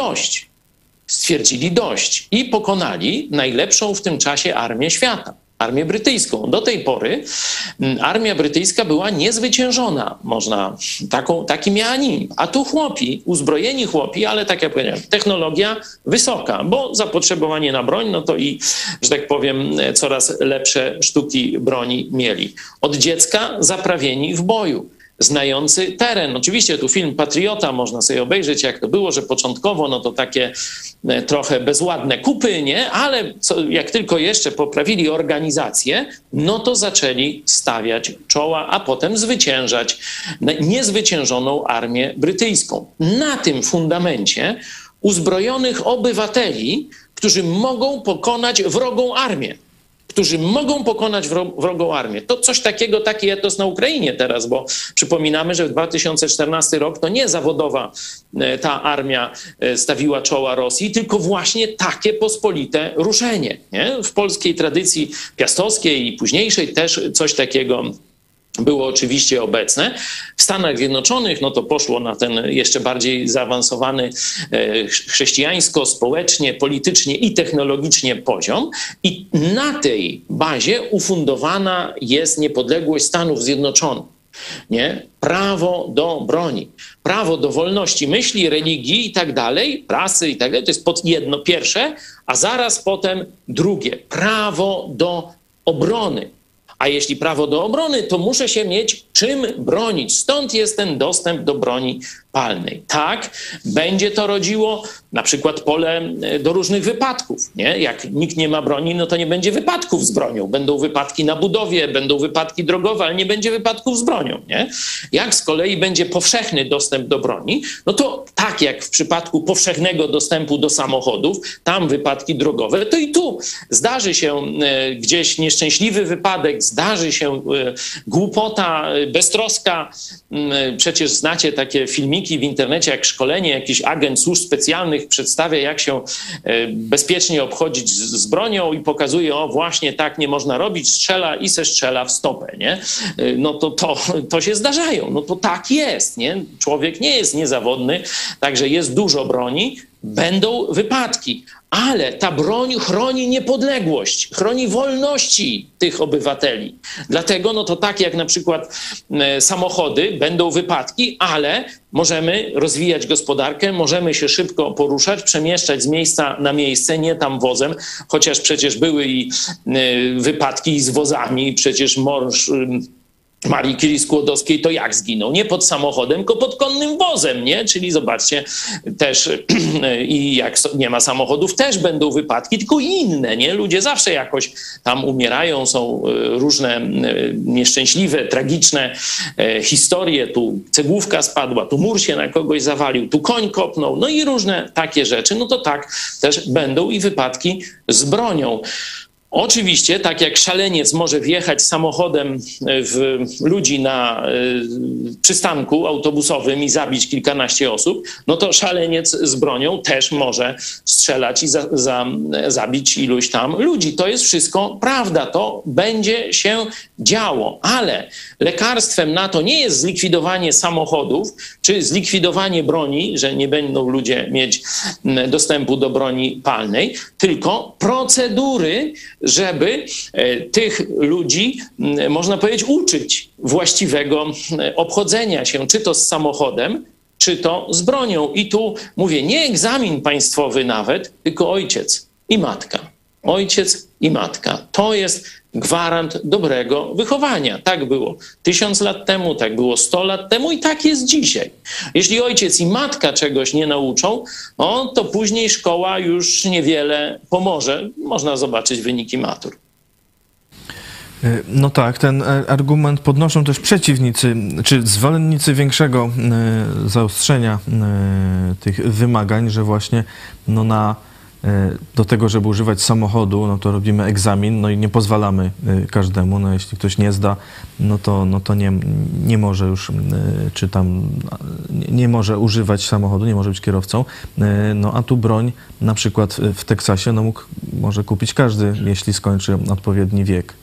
Speaker 3: dość i pokonali najlepszą w tym czasie armię świata. Armię brytyjską. Do tej pory armia brytyjska była niezwyciężona. Taki miała nim. A tu uzbrojeni chłopi, ale tak jak powiedziałem, technologia wysoka, bo zapotrzebowanie na broń, no to i, że tak powiem, coraz lepsze sztuki broni mieli. Od dziecka zaprawieni w boju. Znający teren. Oczywiście tu film Patriota, można sobie obejrzeć, jak to było, że początkowo no to takie trochę bezładne kupy, nie? Ale jak tylko jeszcze poprawili organizację, no to zaczęli stawiać czoła, a potem zwyciężać niezwyciężoną armię brytyjską. Na tym fundamencie uzbrojonych obywateli, którzy mogą pokonać wrogą armię. To coś takiego, taki etos na Ukrainie teraz, bo przypominamy, że w 2014 rok to nie zawodowa ta armia stawiła czoła Rosji, tylko właśnie takie pospolite ruszenie. Nie? W polskiej tradycji piastowskiej i późniejszej też coś takiego było oczywiście obecne. W Stanach Zjednoczonych no to poszło na ten jeszcze bardziej zaawansowany chrześcijańsko, społecznie, politycznie i technologicznie poziom i na tej bazie ufundowana jest niepodległość Stanów Zjednoczonych. Nie? Prawo do broni, prawo do wolności myśli, religii i tak dalej, prasy i tak dalej, to jest pierwsze, a zaraz potem drugie, prawo do obrony. A jeśli prawo do obrony, to muszę się mieć czym bronić. Stąd jest ten dostęp do broni palnej. Tak, będzie to rodziło na przykład pole do różnych wypadków. Nie? Jak nikt nie ma broni, no to nie będzie wypadków z bronią. Będą wypadki na budowie, będą wypadki drogowe, ale nie będzie wypadków z bronią. Nie? Jak z kolei będzie powszechny dostęp do broni, no to tak jak w przypadku powszechnego dostępu do samochodów, tam wypadki drogowe, to i tu zdarzy się gdzieś nieszczęśliwy wypadek, zdarzy się głupota, beztroska. Przecież znacie takie filmiki w internecie, jak szkolenie, jakiś agent służb specjalnych przedstawia, jak się bezpiecznie obchodzić z bronią i pokazuje, o właśnie tak nie można robić, strzela i se strzela w stopę, nie? No to się zdarzają, no to tak jest, nie? Człowiek nie jest niezawodny, także jest dużo broni, będą wypadki, ale ta broń chroni niepodległość, chroni wolności tych obywateli. Dlatego no to tak jak na przykład samochody, będą wypadki, ale możemy rozwijać gospodarkę, możemy się szybko poruszać, przemieszczać z miejsca na miejsce, nie tam wozem, chociaż przecież były i wypadki z wozami, przecież mąż Marii Curie-Skłodowskiej to jak zginął? Nie pod samochodem, tylko pod konnym wozem, nie? Czyli zobaczcie, też i jak nie ma samochodów, też będą wypadki, tylko inne, nie? Ludzie zawsze jakoś tam umierają, są różne nieszczęśliwe, tragiczne historie. Tu cegłówka spadła, tu mur się na kogoś zawalił, tu koń kopnął, no i różne takie rzeczy. No to tak też będą i wypadki z bronią. Oczywiście, tak jak szaleniec może wjechać samochodem w ludzi na przystanku autobusowym i zabić kilkanaście osób, no to szaleniec z bronią też może strzelać i zabić iluś tam ludzi. To jest wszystko prawda, to będzie się działo, ale lekarstwem na to nie jest zlikwidowanie samochodów czy zlikwidowanie broni, że nie będą ludzie mieć dostępu do broni palnej, tylko procedury, żeby tych ludzi, można powiedzieć, uczyć właściwego obchodzenia się, czy to z samochodem, czy to z bronią. I tu mówię, nie egzamin państwowy nawet, tylko ojciec i matka. Ojciec i matka. To jest gwarant dobrego wychowania. Tak było 1000 lat temu, tak było 100 lat temu i tak jest dzisiaj. Jeśli ojciec i matka czegoś nie nauczą, to później szkoła już niewiele pomoże. Można zobaczyć wyniki matur.
Speaker 1: No tak, ten argument podnoszą też przeciwnicy, czy zwolennicy większego zaostrzenia tych wymagań, że właśnie do tego, żeby używać samochodu, no to robimy egzamin, no i nie pozwalamy każdemu, no jeśli ktoś nie zda, no to nie może już, czy tam nie może używać samochodu, nie może być kierowcą, no a tu broń na przykład w Teksasie, no może kupić każdy, jeśli skończy odpowiedni wiek.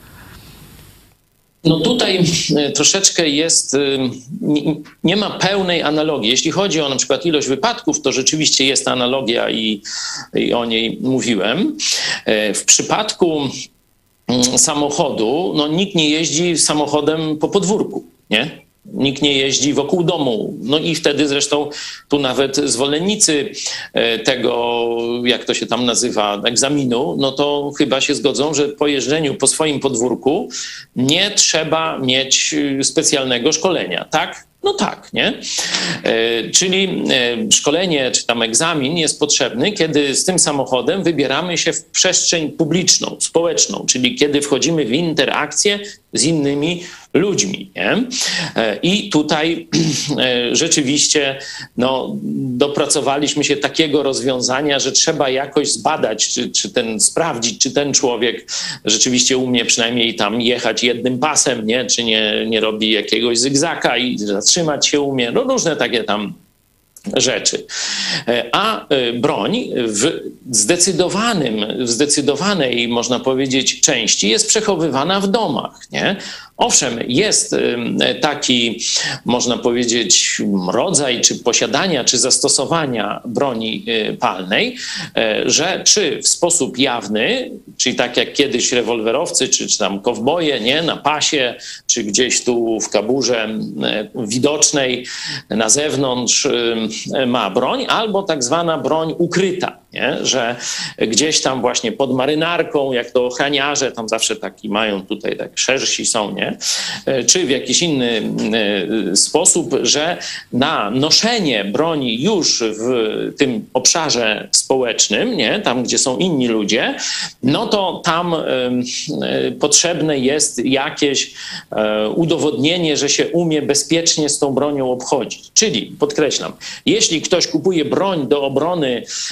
Speaker 3: No tutaj troszeczkę jest, nie ma pełnej analogii. Jeśli chodzi o na przykład ilość wypadków, to rzeczywiście jest analogia i o niej mówiłem. W przypadku samochodu, no nikt nie jeździ samochodem po podwórku, nie? Nikt nie jeździ wokół domu. No i wtedy zresztą tu nawet zwolennicy tego, jak to się tam nazywa, egzaminu, no to chyba się zgodzą, że po jeżdżeniu po swoim podwórku nie trzeba mieć specjalnego szkolenia, tak? No tak, nie? Czyli szkolenie czy tam egzamin jest potrzebny, kiedy z tym samochodem wybieramy się w przestrzeń publiczną, społeczną, czyli kiedy wchodzimy w interakcję z innymi ludźmi, nie? I tutaj rzeczywiście dopracowaliśmy się takiego rozwiązania, że trzeba jakoś zbadać, sprawdzić, czy ten człowiek rzeczywiście umie przynajmniej tam jechać jednym pasem, nie? Czy nie robi jakiegoś zygzaka i zatrzymać się umie, no różne takie tam rzeczy. A broń w zdecydowanej, można powiedzieć, części jest przechowywana w domach, nie? Owszem, jest taki, można powiedzieć, rodzaj czy posiadania, czy zastosowania broni palnej, że czy w sposób jawny, czyli tak jak kiedyś rewolwerowcy, czy tam kowboje, nie, na pasie, czy gdzieś tu w kaburze widocznej na zewnątrz ma broń, albo tak zwana broń ukryta, nie? Że gdzieś tam właśnie pod marynarką, jak to ochraniarze, tam zawsze taki mają tutaj, tak szersi są, nie? Czy w jakiś inny sposób, że na noszenie broni już w tym obszarze społecznym, nie? Tam, gdzie są inni ludzie, no to tam potrzebne jest jakieś udowodnienie, że się umie bezpiecznie z tą bronią obchodzić. Czyli, podkreślam, jeśli ktoś kupuje broń do obrony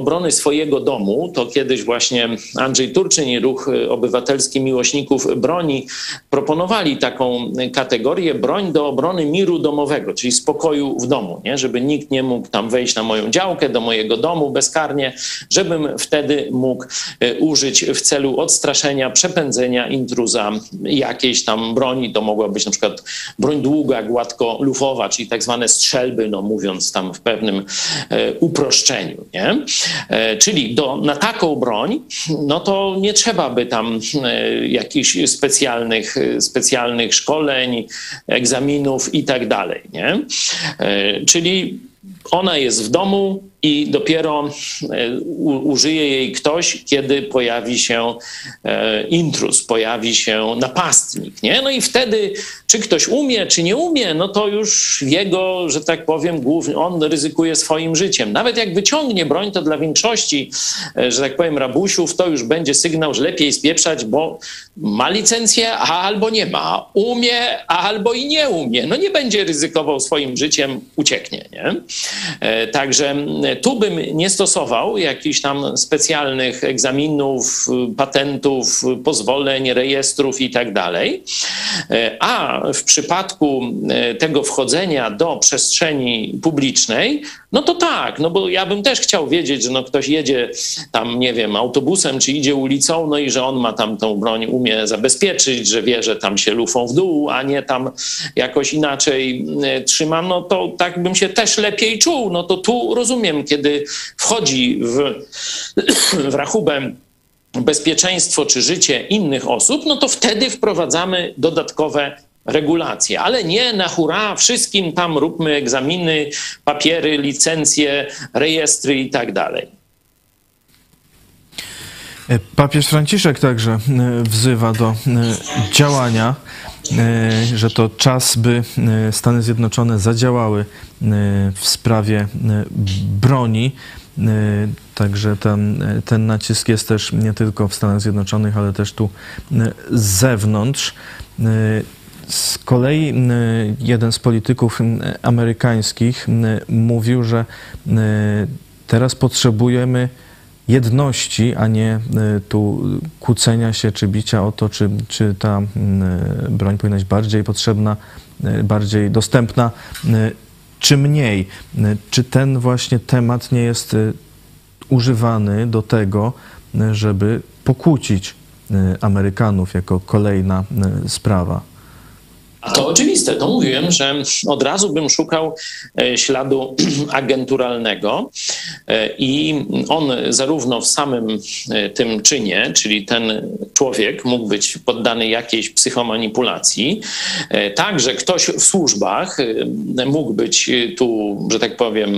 Speaker 3: obrony swojego domu, to kiedyś właśnie Andrzej Turczyn i Ruch Obywatelski Miłośników Broni proponowali taką kategorię: broń do obrony miru domowego, czyli spokoju w domu, nie? Żeby nikt nie mógł tam wejść na moją działkę, do mojego domu bezkarnie, żebym wtedy mógł użyć w celu odstraszenia, przepędzenia intruza jakiejś tam broni. To mogła być na przykład broń długa, gładkolufowa, czyli tak zwane strzelby, no mówiąc tam w pewnym uproszczeniu, nie? Czyli na taką broń, no to nie trzeba by tam jakichś specjalnych szkoleń, egzaminów i tak dalej, nie? Czyli ona jest w domu i dopiero użyje jej ktoś, kiedy pojawi się intruz, pojawi się napastnik, nie? No i wtedy, czy ktoś umie, czy nie umie, no to już jego, że tak powiem, głównie on ryzykuje swoim życiem. Nawet jak wyciągnie broń, to dla większości, że tak powiem, rabusiów, to już będzie sygnał, że lepiej spieprzać, bo ma licencję, a albo nie ma. Umie, a albo i nie umie. No nie będzie ryzykował swoim życiem, ucieknie, nie? Także tu bym nie stosował jakichś tam specjalnych egzaminów, patentów, pozwoleń, rejestrów i tak dalej. A w przypadku tego wchodzenia do przestrzeni publicznej, no to tak, no bo ja bym też chciał wiedzieć, że no ktoś jedzie tam, nie wiem, autobusem, czy idzie ulicą, no i że on ma tam tą broń, umie zabezpieczyć, że wie, że tam się lufą w dół, a nie tam jakoś inaczej trzyma, no to tak bym się też lepiej czuł. No to tu rozumiem, kiedy wchodzi w rachubę bezpieczeństwo czy życie innych osób, no to wtedy wprowadzamy dodatkowe regulacje, ale nie na hura, wszystkim tam róbmy egzaminy, papiery, licencje, rejestry i tak dalej.
Speaker 1: Papież Franciszek także wzywa do działania, że to czas, by Stany Zjednoczone zadziałały w sprawie broni. Także ten nacisk jest też nie tylko w Stanach Zjednoczonych, ale też tu z zewnątrz. Z kolei jeden z polityków amerykańskich mówił, że teraz potrzebujemy jedności, a nie tu kłócenia się czy bicia o to, czy ta broń powinna być bardziej potrzebna, bardziej dostępna, czy mniej. Czy ten właśnie temat nie jest używany do tego, żeby pokłócić Amerykanów jako kolejna sprawa?
Speaker 3: To oczywiste, to mówiłem, że od razu bym szukał śladu agenturalnego i on zarówno w samym tym czynie, czyli ten człowiek mógł być poddany jakiejś psychomanipulacji, tak, że ktoś w służbach mógł być tu, że tak powiem,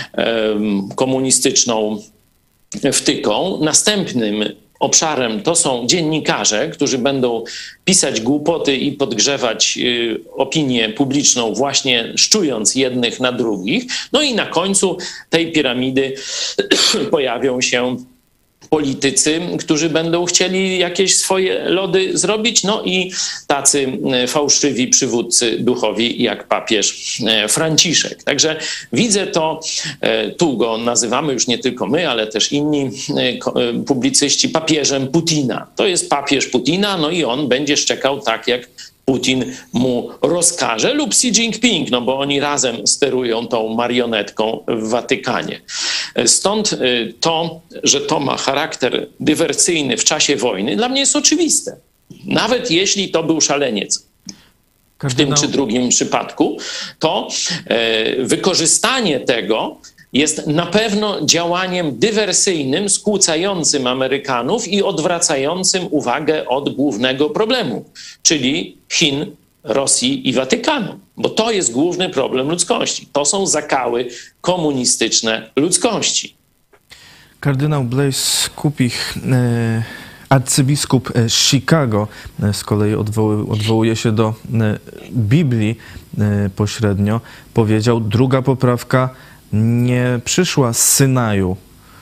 Speaker 3: komunistyczną wtyką. Następnym obszarem to są dziennikarze, którzy będą pisać głupoty i podgrzewać opinię publiczną, właśnie szczując jednych na drugich. No i na końcu tej piramidy pojawią się politycy, którzy będą chcieli jakieś swoje lody zrobić, no i tacy fałszywi przywódcy duchowi jak papież Franciszek. Także widzę to, tu go nazywamy już nie tylko my, ale też inni publicyści papieżem Putina. To jest papież Putina, no i on będzie szczekał tak, jak Putin mu rozkaże, lub Xi Jinping, no bo oni razem sterują tą marionetką w Watykanie. Stąd to, że to ma charakter dywersyjny w czasie wojny, dla mnie jest oczywiste. Nawet jeśli to był szaleniec w tym czy drugim przypadku, to wykorzystanie tego jest na pewno działaniem dywersyjnym, skłócającym Amerykanów i odwracającym uwagę od głównego problemu, czyli Chin, Rosji i Watykanu. Bo to jest główny problem ludzkości. To są zakały komunistyczne ludzkości.
Speaker 1: Kardynał Blaise Kupich, arcybiskup Chicago, z kolei odwołuje się do Biblii pośrednio, powiedział: druga poprawka nie przyszła z Synaju.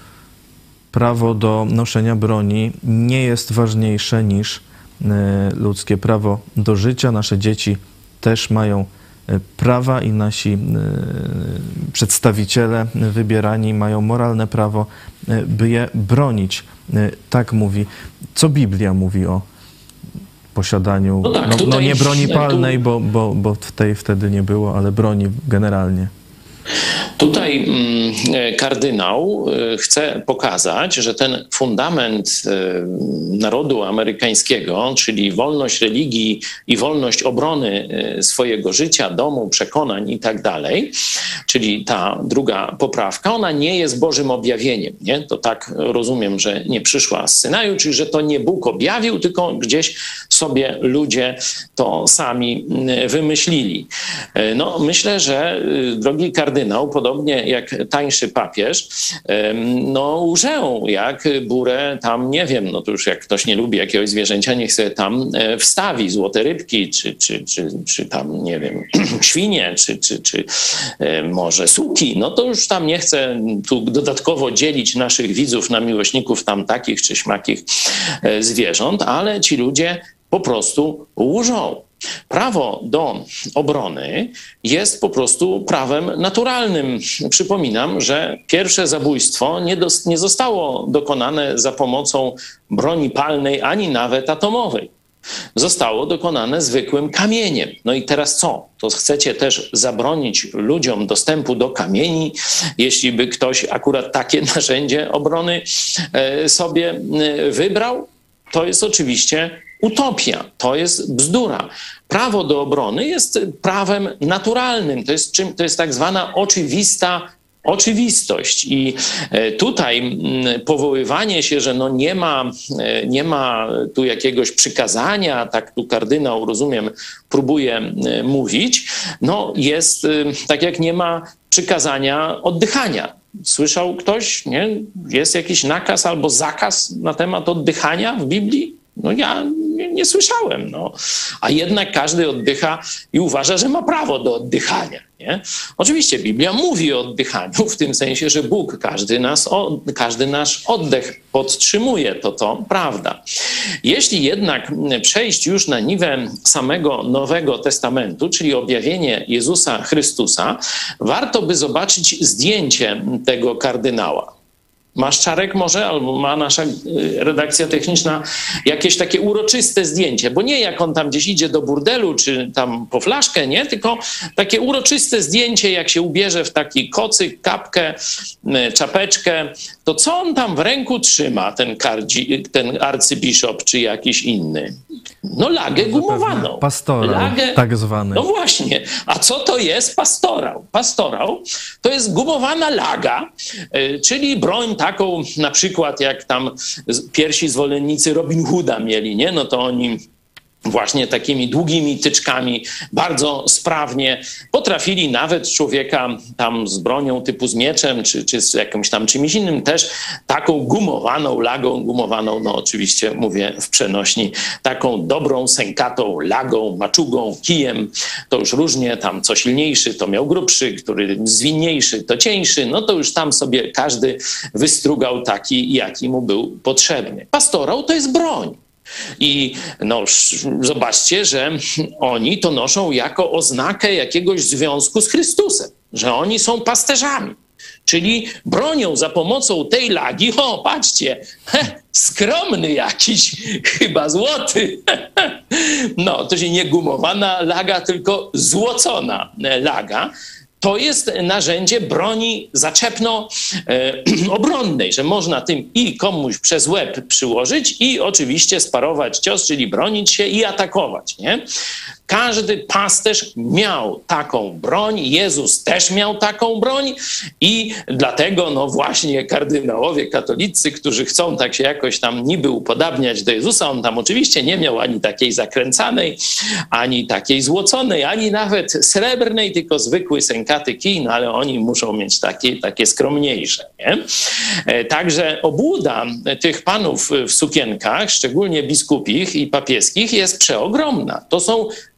Speaker 1: Prawo do noszenia broni nie jest ważniejsze niż ludzkie prawo do życia. Nasze dzieci też mają prawa i nasi przedstawiciele wybierani mają moralne prawo, by je bronić. Tak mówi. Co Biblia mówi o posiadaniu,
Speaker 3: No tak,
Speaker 1: no nie broni palnej, bo tej wtedy nie było, ale broni generalnie.
Speaker 3: Tutaj kardynał chce pokazać, że ten fundament narodu amerykańskiego, czyli wolność religii i wolność obrony swojego życia, domu, przekonań i tak dalej, czyli ta druga poprawka, ona nie jest Bożym objawieniem. Nie? To tak rozumiem, że nie przyszła z Synaju, czyli że to nie Bóg objawił, tylko gdzieś sobie ludzie to sami wymyślili. No, myślę, że drogi kardynał, podobnie jak tańszy papież, no łżę jak burę tam, nie wiem, no to już jak ktoś nie lubi jakiegoś zwierzęcia, niech sobie tam wstawi złote rybki, czy tam, nie wiem, świnie, czy może suki, no to już tam nie chcę tu dodatkowo dzielić naszych widzów na miłośników tam takich czy śmakich zwierząt, ale ci ludzie po prostu łżą. Prawo do obrony jest po prostu prawem naturalnym. Przypominam, że pierwsze zabójstwo nie zostało dokonane za pomocą broni palnej ani nawet atomowej. Zostało dokonane zwykłym kamieniem. No i teraz co? To chcecie też zabronić ludziom dostępu do kamieni, jeśli by ktoś akurat takie narzędzie obrony sobie wybrał? To jest oczywiście utopia, to jest bzdura. Prawo do obrony jest prawem naturalnym, to jest tak zwana oczywista oczywistość. I tutaj powoływanie się, że no nie ma tu jakiegoś przykazania, tak tu kardynał, rozumiem, próbuje mówić, no jest tak jak nie ma przykazania oddychania. Słyszał ktoś, nie? Jest jakiś nakaz albo zakaz na temat oddychania w Biblii? No ja nie słyszałem, no. A jednak każdy oddycha i uważa, że ma prawo do oddychania, nie? Oczywiście Biblia mówi o oddychaniu w tym sensie, że Bóg każdy nasz oddech podtrzymuje, to prawda. Jeśli jednak przejść już na niwę samego Nowego Testamentu, czyli objawienie Jezusa Chrystusa, warto by zobaczyć zdjęcie tego kardynała. Masz, Czarek, może, albo ma nasza redakcja techniczna jakieś takie uroczyste zdjęcie, bo nie jak on tam gdzieś idzie do burdelu, czy tam po flaszkę, nie, tylko takie uroczyste zdjęcie, jak się ubierze w taki kocyk, kapkę, czapeczkę, to co on tam w ręku trzyma, ten arcybiszop, czy jakiś inny? No lagę gumowaną.
Speaker 1: Pastorał, tak zwany.
Speaker 3: No właśnie. A co to jest pastorał? Pastorał to jest gumowana laga, czyli broń taką na przykład jak tam pierwsi zwolennicy Robin Hooda mieli, nie? No to oni właśnie takimi długimi tyczkami bardzo sprawnie potrafili nawet człowieka tam z bronią typu z mieczem, czy z jakimś tam czymś innym też taką gumowaną lagą, no oczywiście mówię w przenośni, taką dobrą, sękatą lagą, maczugą, kijem, to już różnie, tam co silniejszy to miał grubszy, który zwinniejszy to cieńszy, no to już tam sobie każdy wystrugał taki, jaki mu był potrzebny. Pastorał to jest broń. I no, zobaczcie, że oni to noszą jako oznakę jakiegoś związku z Chrystusem, że oni są pasterzami, czyli bronią za pomocą tej lagi. O, patrzcie, skromny jakiś, chyba złoty. No, to się nie gumowana laga, tylko złocona laga. To jest narzędzie broni zaczepno-obronnej, że można tym i komuś przez łeb przyłożyć i oczywiście sparować cios, czyli bronić się i atakować, nie? Każdy pasterz miał taką broń, Jezus też miał taką broń i dlatego no właśnie kardynałowie katolicy, którzy chcą tak się jakoś tam niby upodabniać do Jezusa, on tam oczywiście nie miał ani takiej zakręcanej, ani takiej złoconej, ani nawet srebrnej, tylko zwykły sękaty kij, no ale oni muszą mieć takie skromniejsze, nie? Także obłuda tych panów w sukienkach, szczególnie biskupich i papieskich, jest przeogromna. To są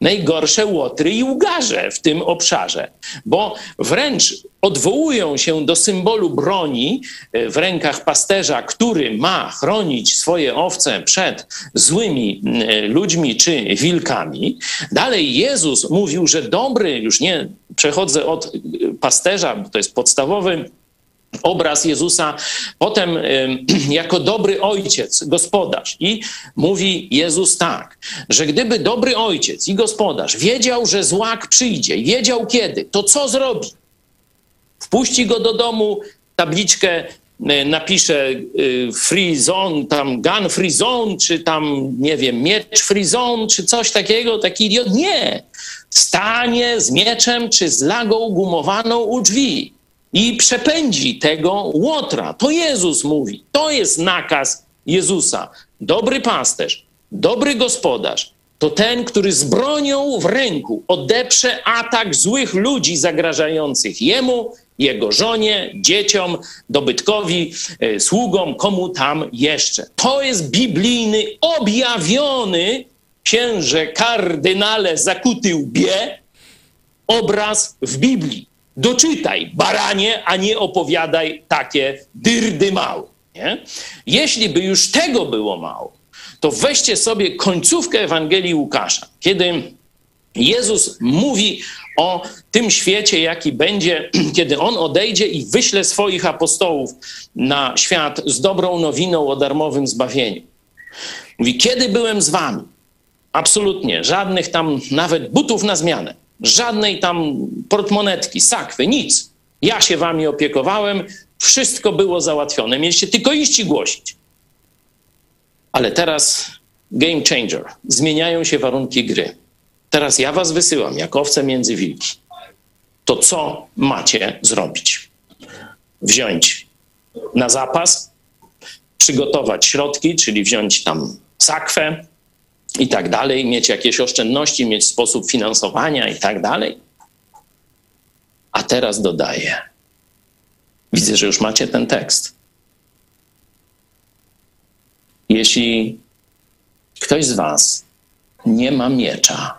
Speaker 3: najgorsze łotry i łgarze w tym obszarze, bo wręcz odwołują się do symbolu broni w rękach pasterza, który ma chronić swoje owce przed złymi ludźmi czy wilkami. Dalej Jezus mówił, że dobry, już nie przechodzę od pasterza, bo to jest podstawowy obraz Jezusa, potem jako dobry ojciec, gospodarz. I mówi Jezus tak, że gdyby dobry ojciec i gospodarz wiedział, że złak przyjdzie i wiedział kiedy, to co zrobi? Wpuści go do domu, tabliczkę napisze free zone, tam gun free zone, czy tam, nie wiem, miecz free zone, czy coś takiego, taki idiot. Nie! Stanie z mieczem, czy z lagą gumowaną u drzwi i przepędzi tego łotra. To Jezus mówi. To jest nakaz Jezusa. Dobry pasterz, dobry gospodarz to ten, który z bronią w ręku odeprze atak złych ludzi zagrażających jemu, jego żonie, dzieciom, dobytkowi, sługom, komu tam jeszcze. To jest biblijny, objawiony, księże kardynale zakuty łbie, obraz w Biblii. Doczytaj, baranie, a nie opowiadaj takie dyrdy małe. Nie? Jeśli by już tego było mało, to weźcie sobie końcówkę Ewangelii Łukasza, kiedy Jezus mówi o tym świecie, jaki będzie, kiedy On odejdzie i wyśle swoich apostołów na świat z dobrą nowiną o darmowym zbawieniu. Mówi, kiedy byłem z wami? Absolutnie, żadnych tam nawet butów na zmianę, żadnej tam portmonetki, sakwy, nic. Ja się wami opiekowałem, wszystko było załatwione. Mieliście tylko iść i głosić. Ale teraz game changer. Zmieniają się warunki gry. Teraz ja was wysyłam jak owce między wilki. To co macie zrobić? Wziąć na zapas, przygotować środki, czyli wziąć tam sakwę i tak dalej, mieć jakieś oszczędności, mieć sposób finansowania i tak dalej. A teraz dodaję. Widzę, że już macie ten tekst. Jeśli ktoś z was nie ma miecza,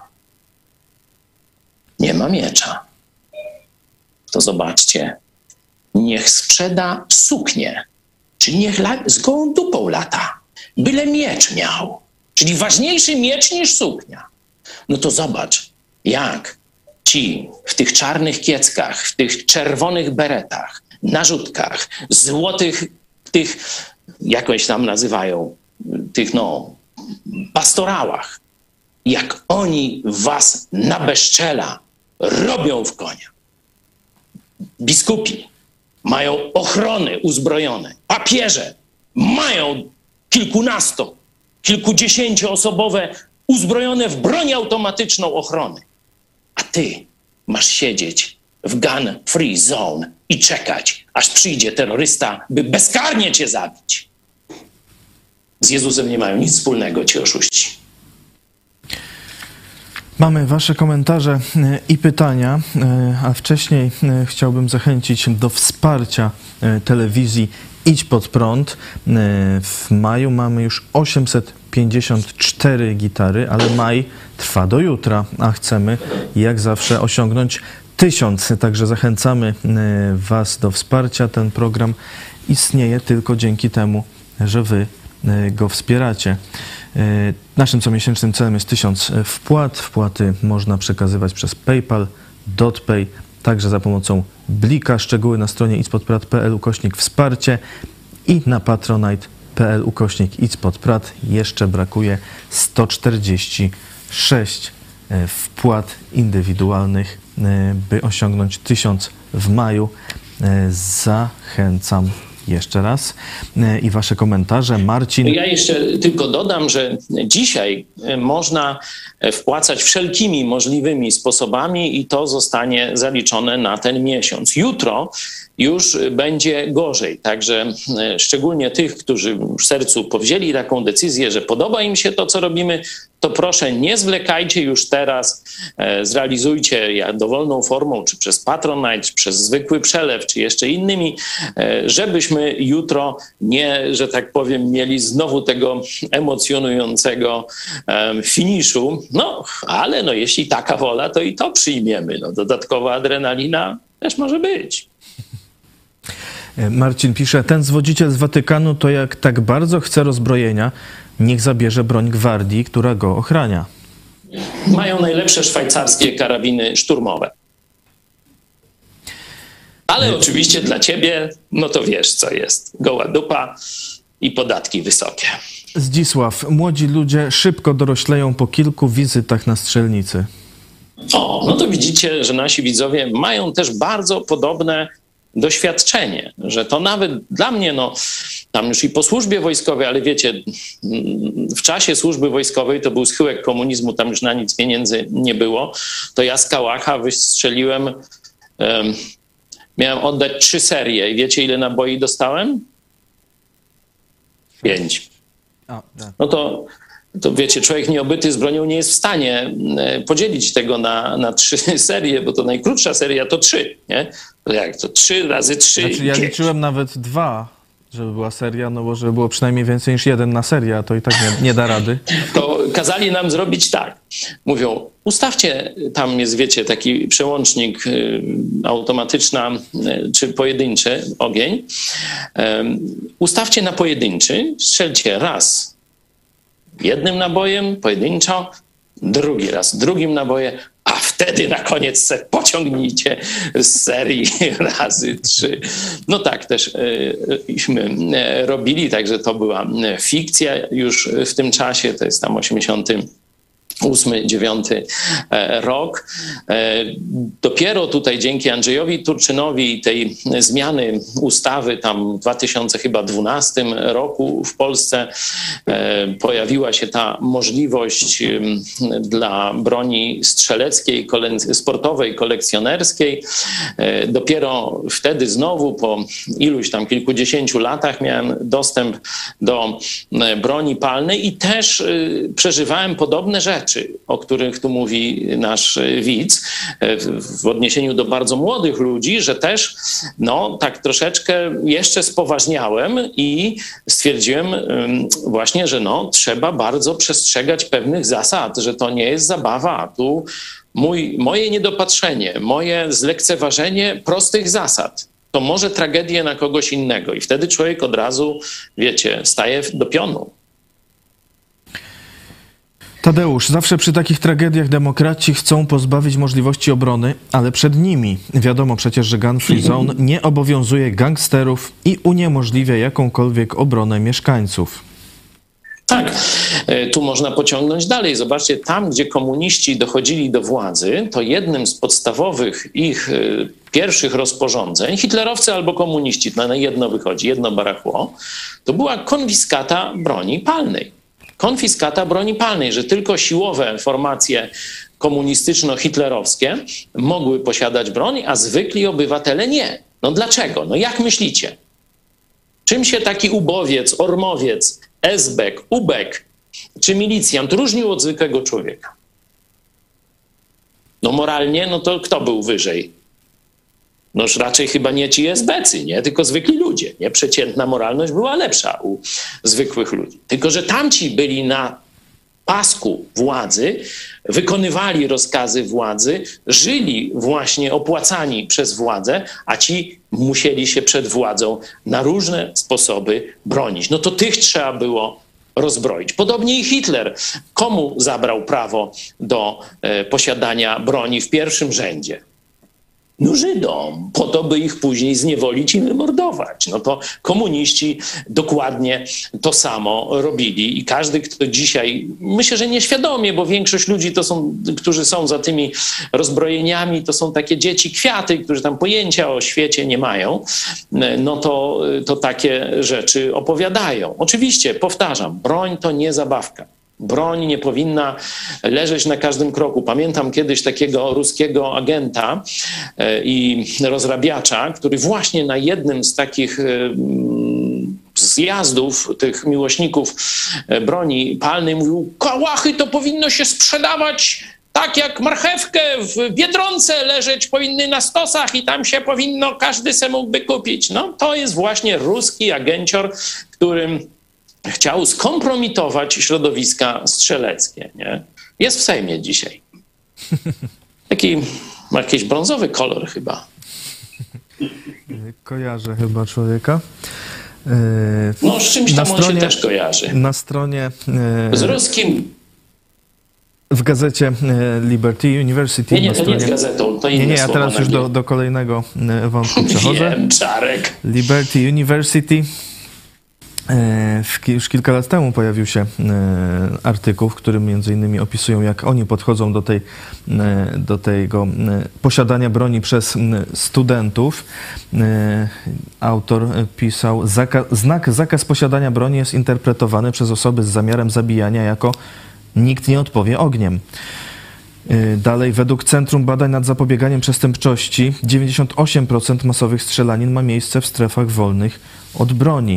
Speaker 3: to zobaczcie, niech sprzeda suknię, czyli niech z gołą dupą lata, byle miecz miał, czyli ważniejszy miecz niż suknia. No to zobacz, jak ci w tych czarnych kieckach, w tych czerwonych beretach, narzutkach, złotych, tych, jakoś tam nazywają, tych pastorałach, jak oni was na bezczela robią w konia. Biskupi mają ochrony uzbrojone, papieże mają kilkudziesięcioosobowe uzbrojone w broń automatyczną ochrony. A ty masz siedzieć w gun free zone i czekać, aż przyjdzie terrorysta, by bezkarnie cię zabić. Z Jezusem nie mają nic wspólnego ci oszuści.
Speaker 1: Mamy wasze komentarze i pytania, a wcześniej chciałbym zachęcić do wsparcia telewizji Idź Pod Prąd. W maju mamy już 854 gitary, ale maj trwa do jutra, a chcemy jak zawsze osiągnąć 1000. Także zachęcamy was do wsparcia. Ten program istnieje tylko dzięki temu, że wy go wspieracie. Naszym comiesięcznym celem jest 1000 wpłat. Wpłaty można przekazywać przez PayPal, DotPay, także za pomocą Blika. Szczegóły na stronie idzpodprat.pl/wsparcie i na patronite.pl/idzpodprat. Jeszcze brakuje 146 wpłat indywidualnych, by osiągnąć 1000 w maju. Zachęcam jeszcze raz i wasze komentarze. Marcin.
Speaker 3: Ja jeszcze tylko dodam, że dzisiaj można wpłacać wszelkimi możliwymi sposobami i to zostanie zaliczone na ten miesiąc. Jutro już będzie gorzej, także szczególnie tych, którzy w sercu powzięli taką decyzję, że podoba im się to, co robimy, to proszę nie zwlekajcie już teraz, zrealizujcie dowolną formą, czy przez Patronite, czy przez zwykły przelew, czy jeszcze innymi, żebyśmy jutro nie, że tak powiem, mieli znowu tego emocjonującego finiszu. No, ale no, jeśli taka wola, to i to przyjmiemy. No, dodatkowa adrenalina też może być.
Speaker 1: Marcin pisze, ten zwodziciel z Watykanu to jak tak bardzo chce rozbrojenia, niech zabierze broń gwardii, która go ochrania.
Speaker 3: Mają najlepsze szwajcarskie karabiny szturmowe. Ale oczywiście dla ciebie, no to wiesz co jest. Goła dupa i podatki wysokie.
Speaker 1: Zdzisław, młodzi ludzie szybko dorośleją po kilku wizytach na strzelnicy.
Speaker 3: O, no to widzicie, że nasi widzowie mają też bardzo podobne doświadczenie, że to nawet dla mnie, no tam już i po służbie wojskowej, ale wiecie, w czasie służby wojskowej to był schyłek komunizmu, tam już na nic pieniędzy nie było, to ja z kałacha wystrzeliłem, miałem oddać 3 serie i wiecie ile naboi dostałem? 5. No to wiecie, człowiek nieobyty z bronią nie jest w stanie podzielić tego na 3 serie, bo to najkrótsza seria to 3, nie? To jak to 3 razy 3?
Speaker 1: Znaczy ja
Speaker 3: 5.
Speaker 1: liczyłem nawet 2, żeby była seria, no bo żeby było przynajmniej więcej niż 1 na serię, a to i tak nie da rady.
Speaker 3: To kazali nam zrobić tak. Mówią, ustawcie, tam jest, wiecie, taki przełącznik automatyczna czy pojedynczy ogień. Ustawcie na pojedynczy, strzelcie raz jednym nabojem, pojedynczo, drugi raz drugim nabojem, a wtedy na koniec se pociągnijcie z serii razy 3. No tak teżśmy robili, także to była fikcja już w tym czasie, to jest tam 88-89 rok. Dopiero tutaj dzięki Andrzejowi Turczynowi i tej zmiany ustawy tam w 2012 roku w Polsce pojawiła się ta możliwość dla broni strzeleckiej, sportowej, kolekcjonerskiej. Dopiero wtedy znowu po iluś tam kilkudziesięciu latach miałem dostęp do broni palnej i też przeżywałem podobne rzeczy, o których tu mówi nasz widz, w odniesieniu do bardzo młodych ludzi, że też no, tak troszeczkę jeszcze spoważniałem i stwierdziłem właśnie, że no, trzeba bardzo przestrzegać pewnych zasad, że to nie jest zabawa, a tu moje niedopatrzenie, moje zlekceważenie prostych zasad to może tragedię na kogoś innego i wtedy człowiek od razu, wiecie, staje do pionu.
Speaker 1: Tadeusz, zawsze przy takich tragediach demokraci chcą pozbawić możliwości obrony, ale przed nimi wiadomo przecież, że Gun Free Zone nie obowiązuje gangsterów i uniemożliwia jakąkolwiek obronę mieszkańców.
Speaker 3: Tak, tu można pociągnąć dalej. Zobaczcie, tam gdzie komuniści dochodzili do władzy, to jednym z podstawowych ich pierwszych rozporządzeń, hitlerowcy albo komuniści, na jedno wychodzi, jedno barachło, to była konfiskata broni palnej. Konfiskata broni palnej, że tylko siłowe formacje komunistyczno-hitlerowskie mogły posiadać broń, a zwykli obywatele nie. No dlaczego? No jak myślicie? Czym się taki ubowiec, ormowiec, esbek, ubek czy milicjant różnił od zwykłego człowieka? No moralnie, no to kto był wyżej? Noż raczej chyba nie ci esbecy, nie? Tylko zwykli ludzie. Nie? Przeciętna moralność była lepsza u zwykłych ludzi. Tylko że tamci byli na pasku władzy, wykonywali rozkazy władzy, żyli właśnie opłacani przez władzę, a ci musieli się przed władzą na różne sposoby bronić. No to tych trzeba było rozbroić. Podobnie i Hitler. Komu zabrał prawo do posiadania broni w pierwszym rzędzie? No Żydom, po to, by ich później zniewolić i wymordować. No to komuniści dokładnie to samo robili i każdy, kto dzisiaj, myślę, że nieświadomie, bo większość ludzi to są, którzy są za tymi rozbrojeniami, to są takie dzieci kwiaty, którzy tam pojęcia o świecie nie mają, no to takie rzeczy opowiadają. Oczywiście, powtarzam, broń to nie zabawka. Broń nie powinna leżeć na każdym kroku. Pamiętam kiedyś takiego ruskiego agenta i rozrabiacza, który właśnie na jednym z takich zjazdów tych miłośników broni palnej mówił, kałachy to powinno się sprzedawać tak jak marchewkę w Biedronce leżeć powinny na stosach i tam się powinno, każdy se mógłby kupić. No to jest właśnie ruski agencior, którym chciał skompromitować środowiska strzeleckie. Nie? Jest w Sejmie dzisiaj. Taki ma jakiś brązowy kolor chyba.
Speaker 1: Kojarzę chyba człowieka.
Speaker 3: No z czymś tam on się też kojarzy.
Speaker 1: Na stronie...
Speaker 3: Z ruskim...
Speaker 1: W gazecie Liberty University.
Speaker 3: Nie, to nie jest gazetą, to inne
Speaker 1: Nie, ja teraz już do kolejnego wątku przechodzę.
Speaker 3: Wiem, Czarek.
Speaker 1: Liberty University. Już kilka lat temu pojawił się artykuł, w którym między innymi opisują, jak oni podchodzą do tego posiadania broni przez studentów. Autor pisał, zakaz posiadania broni jest interpretowany przez osoby z zamiarem zabijania jako nikt nie odpowie ogniem. Dalej, według Centrum Badań nad Zapobieganiem Przestępczości 98% masowych strzelanin ma miejsce w strefach wolnych od broni.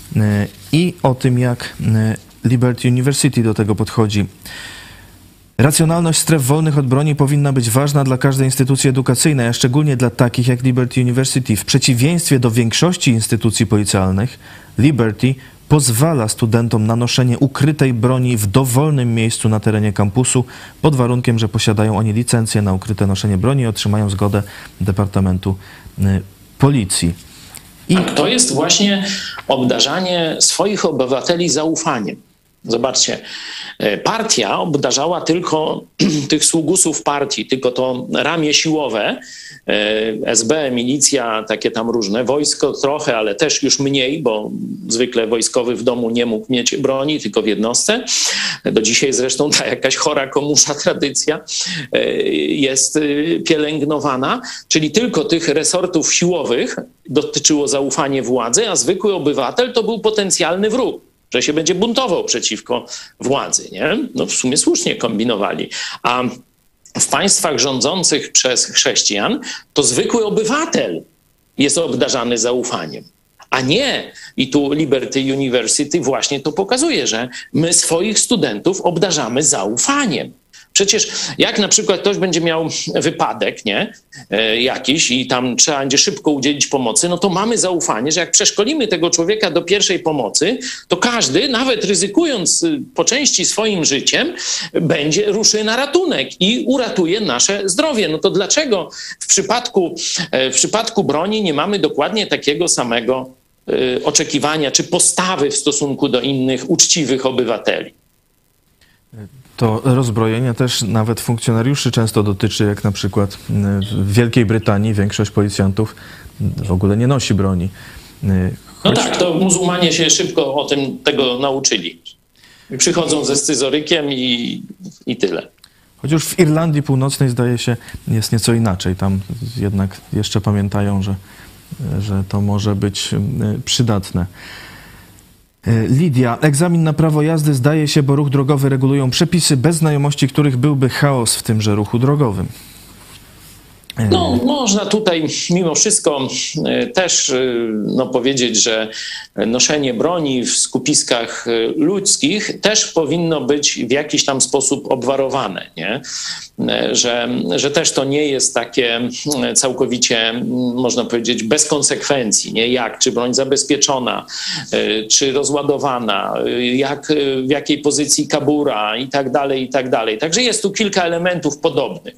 Speaker 1: I o tym, jak Liberty University do tego podchodzi. Racjonalność stref wolnych od broni powinna być ważna dla każdej instytucji edukacyjnej, a szczególnie dla takich jak Liberty University. W przeciwieństwie do większości instytucji policjalnych, Liberty pozwala studentom na noszenie ukrytej broni w dowolnym miejscu na terenie kampusu, pod warunkiem, że posiadają oni licencję na ukryte noszenie broni i otrzymają zgodę Departamentu Policji.
Speaker 3: A to jest właśnie obdarzanie swoich obywateli zaufaniem. Zobaczcie, partia obdarzała tylko tych sługusów partii, tylko to ramię siłowe, SB, milicja, takie tam różne, wojsko trochę, ale też już mniej, bo zwykle wojskowy w domu nie mógł mieć broni, tylko w jednostce. Do dzisiaj zresztą ta jakaś chora komusza tradycja jest pielęgnowana, czyli tylko tych resortów siłowych dotyczyło zaufanie władzy, a zwykły obywatel to był potencjalny wróg, że się będzie buntował przeciwko władzy, nie? No w sumie słusznie kombinowali. A w państwach rządzących przez chrześcijan to zwykły obywatel jest obdarzany zaufaniem, a nie, i tu Liberty University właśnie to pokazuje, że my swoich studentów obdarzamy zaufaniem. Przecież jak na przykład ktoś będzie miał wypadek, nie, jakiś i tam trzeba będzie szybko udzielić pomocy, no to mamy zaufanie, że jak przeszkolimy tego człowieka do pierwszej pomocy, to każdy, nawet ryzykując po części swoim życiem, ruszy na ratunek i uratuje nasze zdrowie. No to dlaczego w przypadku broni nie mamy dokładnie takiego samego oczekiwania czy postawy w stosunku do innych uczciwych obywateli?
Speaker 1: To rozbrojenie też nawet funkcjonariuszy często dotyczy, jak na przykład w Wielkiej Brytanii większość policjantów w ogóle nie nosi broni.
Speaker 3: No tak, to muzułmanie się szybko tego nauczyli. Przychodzą ze scyzorykiem i tyle.
Speaker 1: Chociaż w Irlandii Północnej zdaje się jest nieco inaczej. Tam jednak jeszcze pamiętają, że to może być przydatne. Lidia, egzamin na prawo jazdy zdaje się, bo ruch drogowy regulują przepisy, bez znajomości których byłby chaos w tymże ruchu drogowym.
Speaker 3: No, można tutaj mimo wszystko też powiedzieć, że noszenie broni w skupiskach ludzkich też powinno być w jakiś tam sposób obwarowane, nie? Że też to nie jest takie całkowicie, można powiedzieć, bez konsekwencji, nie? Czy broń zabezpieczona, czy rozładowana, w jakiej pozycji kabura i tak dalej, i tak dalej. Także jest tu kilka elementów podobnych.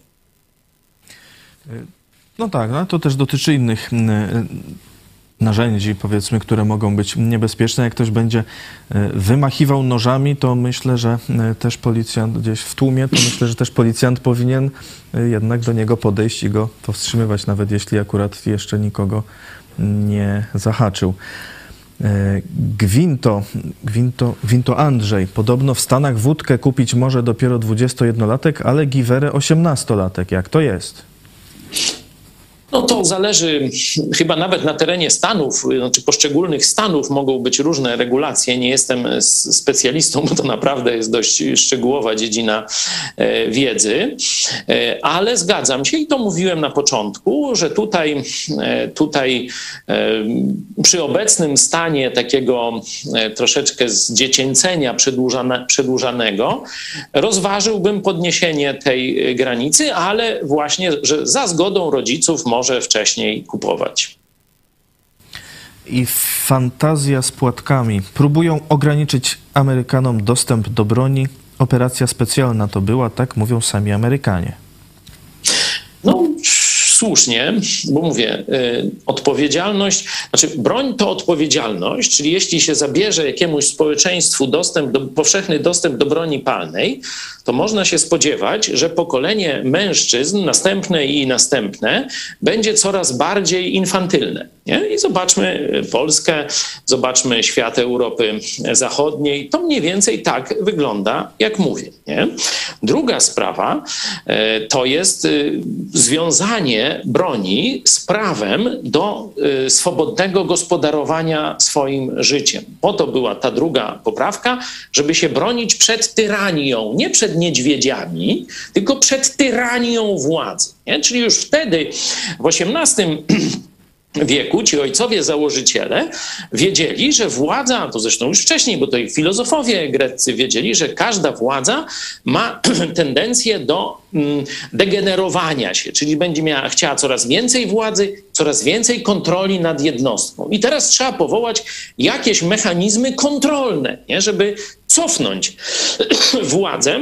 Speaker 1: No tak, no to też dotyczy innych narzędzi, powiedzmy, które mogą być niebezpieczne. Jak ktoś będzie wymachiwał nożami, to myślę, że też policjant gdzieś w tłumie, to myślę, że też policjant powinien jednak do niego podejść i go powstrzymywać, nawet jeśli akurat jeszcze nikogo nie zahaczył. Gwinto Andrzej. Podobno w Stanach wódkę kupić może dopiero 21-latek, ale giwerę 18-latek. Jak to jest?
Speaker 3: No to zależy, chyba nawet na terenie Stanów, znaczy poszczególnych stanów mogą być różne regulacje. Nie jestem specjalistą, bo to naprawdę jest dość szczegółowa dziedzina wiedzy, ale zgadzam się i to mówiłem na początku, że tutaj przy obecnym stanie takiego troszeczkę zdziecięcenia przedłużanego rozważyłbym podniesienie tej granicy, ale właśnie, że za zgodą rodziców może wcześniej kupować.
Speaker 1: I fantazja z płatkami. Próbują ograniczyć Amerykanom dostęp do broni. Operacja specjalna to była, tak mówią sami Amerykanie.
Speaker 3: No, słusznie, bo mówię, odpowiedzialność, znaczy broń to odpowiedzialność, czyli jeśli się zabierze jakiemuś społeczeństwu powszechny dostęp do broni palnej, to można się spodziewać, że pokolenie mężczyzn, następne i następne, będzie coraz bardziej infantylne. Nie? I zobaczmy Polskę, zobaczmy świat Europy Zachodniej. To mniej więcej tak wygląda, jak mówię. Nie? Druga sprawa to jest związanie broni z prawem do swobodnego gospodarowania swoim życiem. Po to była ta druga poprawka, żeby się bronić przed tyranią, nie przed niedźwiedziami, tylko przed tyranią władzy. Nie? Czyli już wtedy, w XVIII wieku, ci ojcowie założyciele wiedzieli, że władza, to zresztą już wcześniej, bo to i filozofowie greccy wiedzieli, że każda władza ma tendencję do degenerowania się, czyli będzie chciała coraz więcej władzy, coraz więcej kontroli nad jednostką. I teraz trzeba powołać jakieś mechanizmy kontrolne, nie? Żeby cofnąć władzę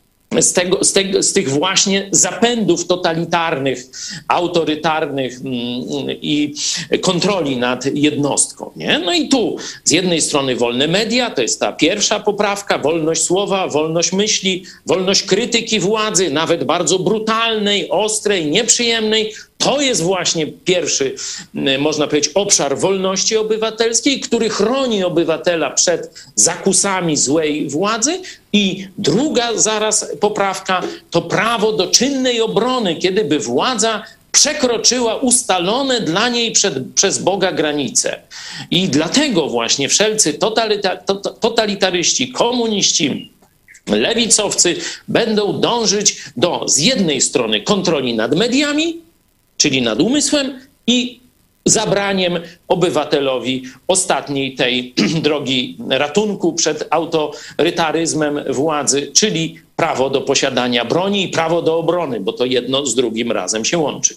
Speaker 3: z tych właśnie zapędów totalitarnych, autorytarnych i kontroli nad jednostką. Nie? No i tu z jednej strony wolne media, to jest ta pierwsza poprawka, wolność słowa, wolność myśli, wolność krytyki władzy, nawet bardzo brutalnej, ostrej, nieprzyjemnej. To jest właśnie pierwszy, można powiedzieć, obszar wolności obywatelskiej, który chroni obywatela przed zakusami złej władzy. I druga zaraz poprawka to prawo do czynnej obrony, kiedyby władza przekroczyła ustalone dla niej przez Boga granice. I dlatego właśnie wszelcy totalitaryści, komuniści, lewicowcy będą dążyć do z jednej strony kontroli nad mediami, czyli nad umysłem i zabraniem obywatelowi ostatniej tej drogi ratunku przed autorytaryzmem władzy, czyli prawo do posiadania broni i prawo do obrony, bo to jedno z drugim razem się łączy.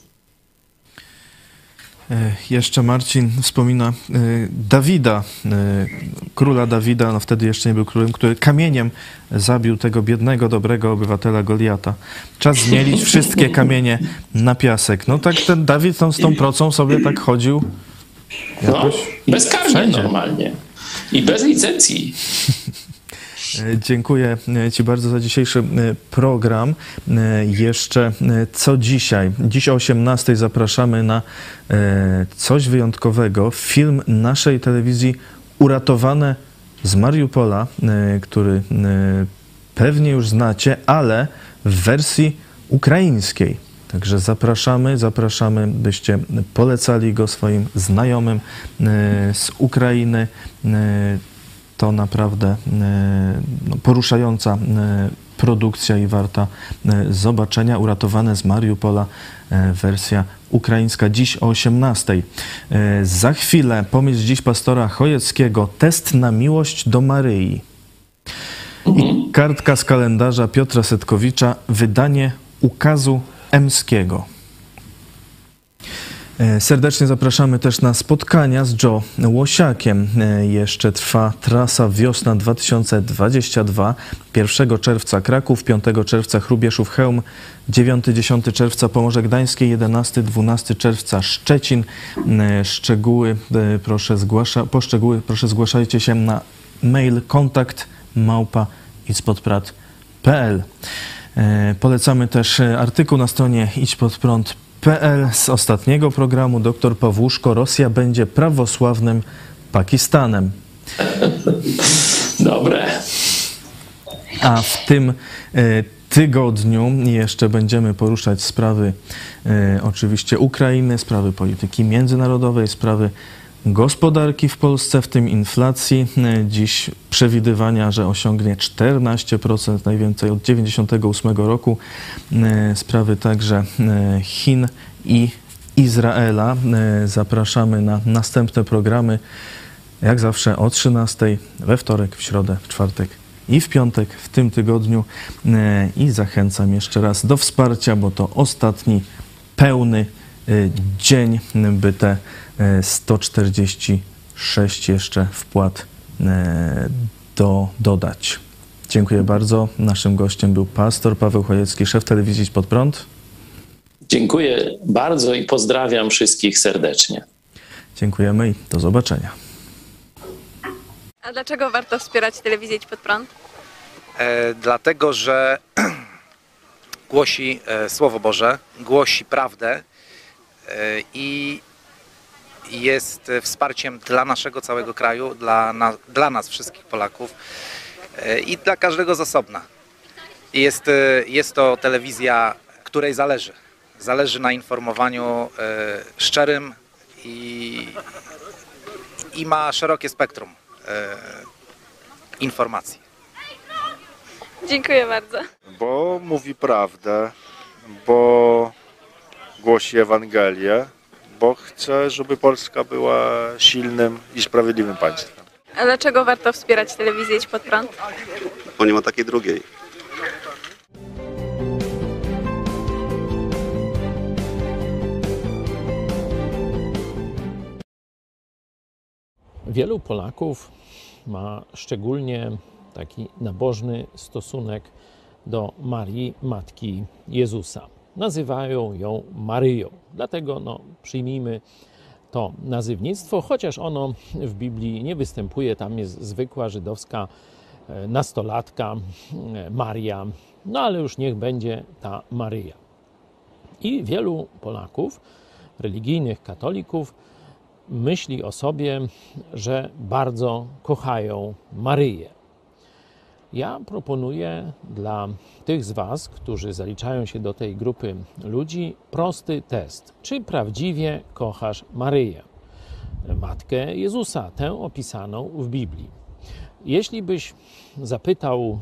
Speaker 1: Jeszcze Marcin wspomina Dawida, króla Dawida, no wtedy jeszcze nie był królem, który kamieniem zabił tego biednego, dobrego obywatela Goliata. Czas zmielić wszystkie kamienie na piasek. No tak ten Dawid z tą procą sobie tak chodził jakoś
Speaker 3: bezkarnie
Speaker 1: wszędzie.
Speaker 3: Normalnie i bez licencji.
Speaker 1: Dziękuję Ci bardzo za dzisiejszy program. Jeszcze co dzisiaj? Dziś o 18:00 zapraszamy na coś wyjątkowego. Film naszej telewizji Uratowane z Mariupola, który pewnie już znacie, ale w wersji ukraińskiej. Także zapraszamy, byście polecali go swoim znajomym z Ukrainy. To naprawdę poruszająca produkcja i warta zobaczenia. Uratowane z Mariupola, wersja ukraińska, dziś o 18:00. Za chwilę pomyśl dziś pastora Chojeckiego, test na miłość do Maryi. I kartka z kalendarza Piotra Setkowicza, wydanie ukazu emskiego. Serdecznie zapraszamy też na spotkania z Joe Łosiakiem. Jeszcze trwa trasa Wiosna 2022. 1 czerwca Kraków, 5 czerwca Hrubieszów-Chełm, 9-10 czerwca Pomorze Gdańskie, 11-12 czerwca Szczecin. Szczegóły proszę zgłaszajcie się na mail kontakt@idźpodprad.pl. Polecamy też artykuł na stronie idźpodprąd.pl z ostatniego programu. Doktor Pawłuszko, Rosja będzie prawosławnym Pakistanem.
Speaker 3: Dobre.
Speaker 1: A w tym tygodniu. Jeszcze będziemy poruszać sprawy oczywiście Ukrainy, sprawy polityki międzynarodowej, sprawy gospodarki w Polsce, w tym inflacji. Dziś przewidywania, że osiągnie 14%, najwięcej od 1998 roku. Sprawy także Chin i Izraela. Zapraszamy na następne programy, jak zawsze o 13:00, we wtorek, w środę, w czwartek i w piątek w tym tygodniu. I zachęcam jeszcze raz do wsparcia, bo to ostatni pełny dzień, by te 146 jeszcze wpłat dodać. Dziękuję bardzo. Naszym gościem był pastor Paweł Chojecki, szef telewizji Idź Pod Prąd.
Speaker 3: Dziękuję bardzo i pozdrawiam wszystkich serdecznie.
Speaker 1: Dziękujemy i do zobaczenia.
Speaker 5: A dlaczego warto wspierać telewizję Idź Pod Prąd?
Speaker 6: Dlatego, że głosi Słowo Boże, głosi prawdę i jest wsparciem dla naszego całego kraju, dla nas wszystkich Polaków i dla każdego z osobna. Jest to telewizja, której zależy na informowaniu szczerym i ma szerokie spektrum informacji.
Speaker 5: Dziękuję bardzo.
Speaker 7: Bo mówi prawdę, bo głosi Ewangelię, bo chce, żeby Polska była silnym i sprawiedliwym państwem.
Speaker 5: A dlaczego warto wspierać telewizję Idź Pod Prąd?
Speaker 8: Bo nie ma takiej drugiej.
Speaker 4: Wielu Polaków ma szczególnie taki nabożny stosunek do Marii, Matki Jezusa. Nazywają ją Maryją, dlatego przyjmijmy to nazywnictwo, chociaż ono w Biblii nie występuje, tam jest zwykła żydowska nastolatka Maria, ale już niech będzie ta Maryja. I wielu Polaków, religijnych katolików, myśli o sobie, że bardzo kochają Maryję. Ja proponuję dla tych z Was, którzy zaliczają się do tej grupy ludzi, prosty test. Czy prawdziwie kochasz Maryję, Matkę Jezusa, tę opisaną w Biblii? Jeśli byś zapytał,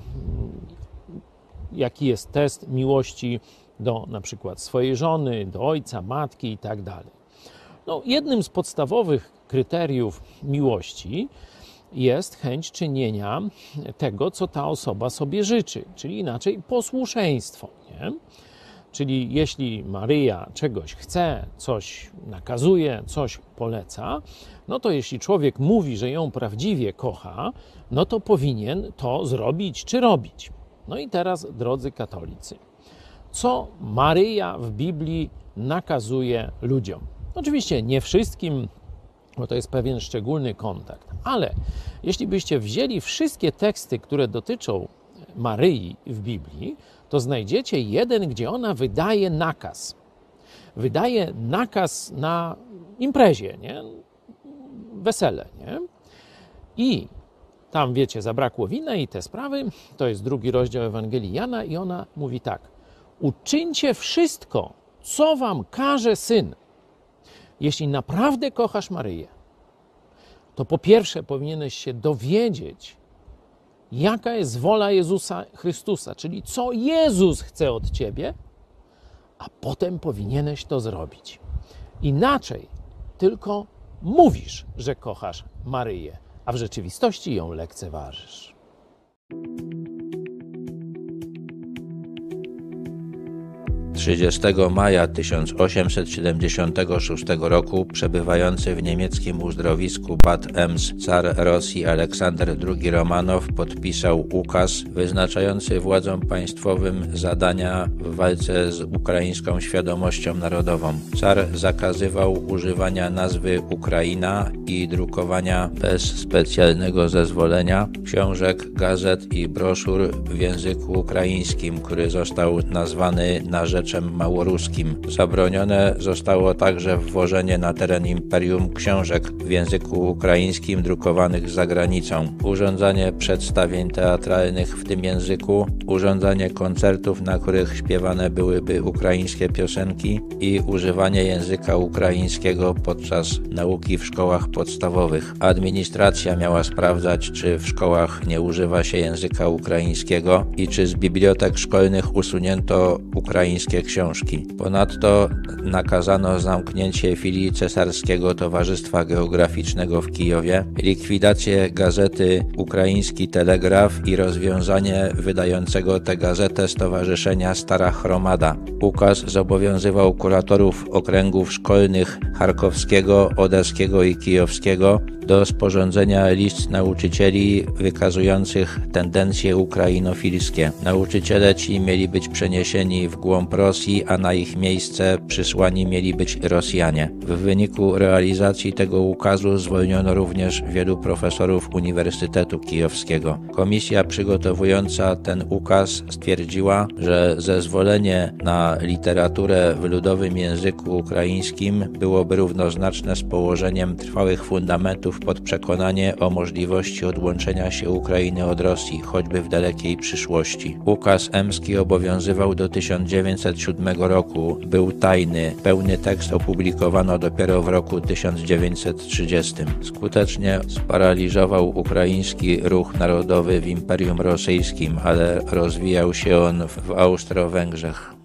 Speaker 4: jaki jest test miłości do na przykład swojej żony, do ojca, matki i tak dalej. Jednym z podstawowych kryteriów miłości jest chęć czynienia tego, co ta osoba sobie życzy, czyli inaczej posłuszeństwo. Nie? Czyli jeśli Maryja czegoś chce, coś nakazuje, coś poleca, to jeśli człowiek mówi, że ją prawdziwie kocha, to powinien to zrobić czy robić. I teraz, drodzy katolicy, co Maryja w Biblii nakazuje ludziom? Oczywiście nie wszystkim, bo to jest pewien szczególny kontakt, ale jeśli byście wzięli wszystkie teksty, które dotyczą Maryi w Biblii, to znajdziecie jeden, gdzie ona wydaje nakaz. Wydaje nakaz na imprezie, nie? Wesele, nie? I tam, wiecie, zabrakło wina i te sprawy, to jest 2 rozdział Ewangelii Jana i ona mówi tak: uczyńcie wszystko, co wam każe Syn. Jeśli naprawdę kochasz Maryję, to po pierwsze powinieneś się dowiedzieć, jaka jest wola Jezusa Chrystusa, czyli co Jezus chce od ciebie, a potem powinieneś to zrobić. Inaczej tylko mówisz, że kochasz Maryję, a w rzeczywistości ją lekceważysz.
Speaker 9: 30 maja 1876 roku przebywający w niemieckim uzdrowisku Bad Ems car Rosji Aleksander II Romanow podpisał ukaz wyznaczający władzom państwowym zadania w walce z ukraińską świadomością narodową. Car zakazywał używania nazwy Ukraina i drukowania bez specjalnego zezwolenia książek, gazet i broszur w języku ukraińskim, który został nazwany na rzecz Tadeuszem Małoruskim. Zabronione zostało także wwożenie na teren imperium książek w języku ukraińskim drukowanych za granicą, urządzanie przedstawień teatralnych w tym języku, urządzanie koncertów, na których śpiewane byłyby ukraińskie piosenki i używanie języka ukraińskiego podczas nauki w szkołach podstawowych. Administracja miała sprawdzać, czy w szkołach nie używa się języka ukraińskiego i czy z bibliotek szkolnych usunięto ukraińskie książki. Ponadto nakazano zamknięcie filii Cesarskiego Towarzystwa Geograficznego w Kijowie, likwidację gazety Ukraiński Telegraf i rozwiązanie wydającego tę gazetę Stowarzyszenia Stara Chromada. Ukaz zobowiązywał kuratorów okręgów szkolnych charkowskiego, odeskiego i kijowskiego do sporządzenia list nauczycieli wykazujących tendencje ukrainofilskie. Nauczyciele ci mieli być przeniesieni w głąb Rosji, a na ich miejsce przysłani mieli być Rosjanie. W wyniku realizacji tego ukazu zwolniono również wielu profesorów Uniwersytetu Kijowskiego. Komisja przygotowująca ten ukaz stwierdziła, że zezwolenie na literaturę w ludowym języku ukraińskim byłoby równoznaczne z położeniem trwałych fundamentów pod przekonanie o możliwości odłączenia się Ukrainy od Rosji, choćby w dalekiej przyszłości. Ukaz emski obowiązywał do 1907 roku. Był tajny. Pełny tekst opublikowano dopiero w roku 1930. Skutecznie sparaliżował ukraiński ruch narodowy w Imperium Rosyjskim, ale rozwijał się on w Austro-Węgrzech.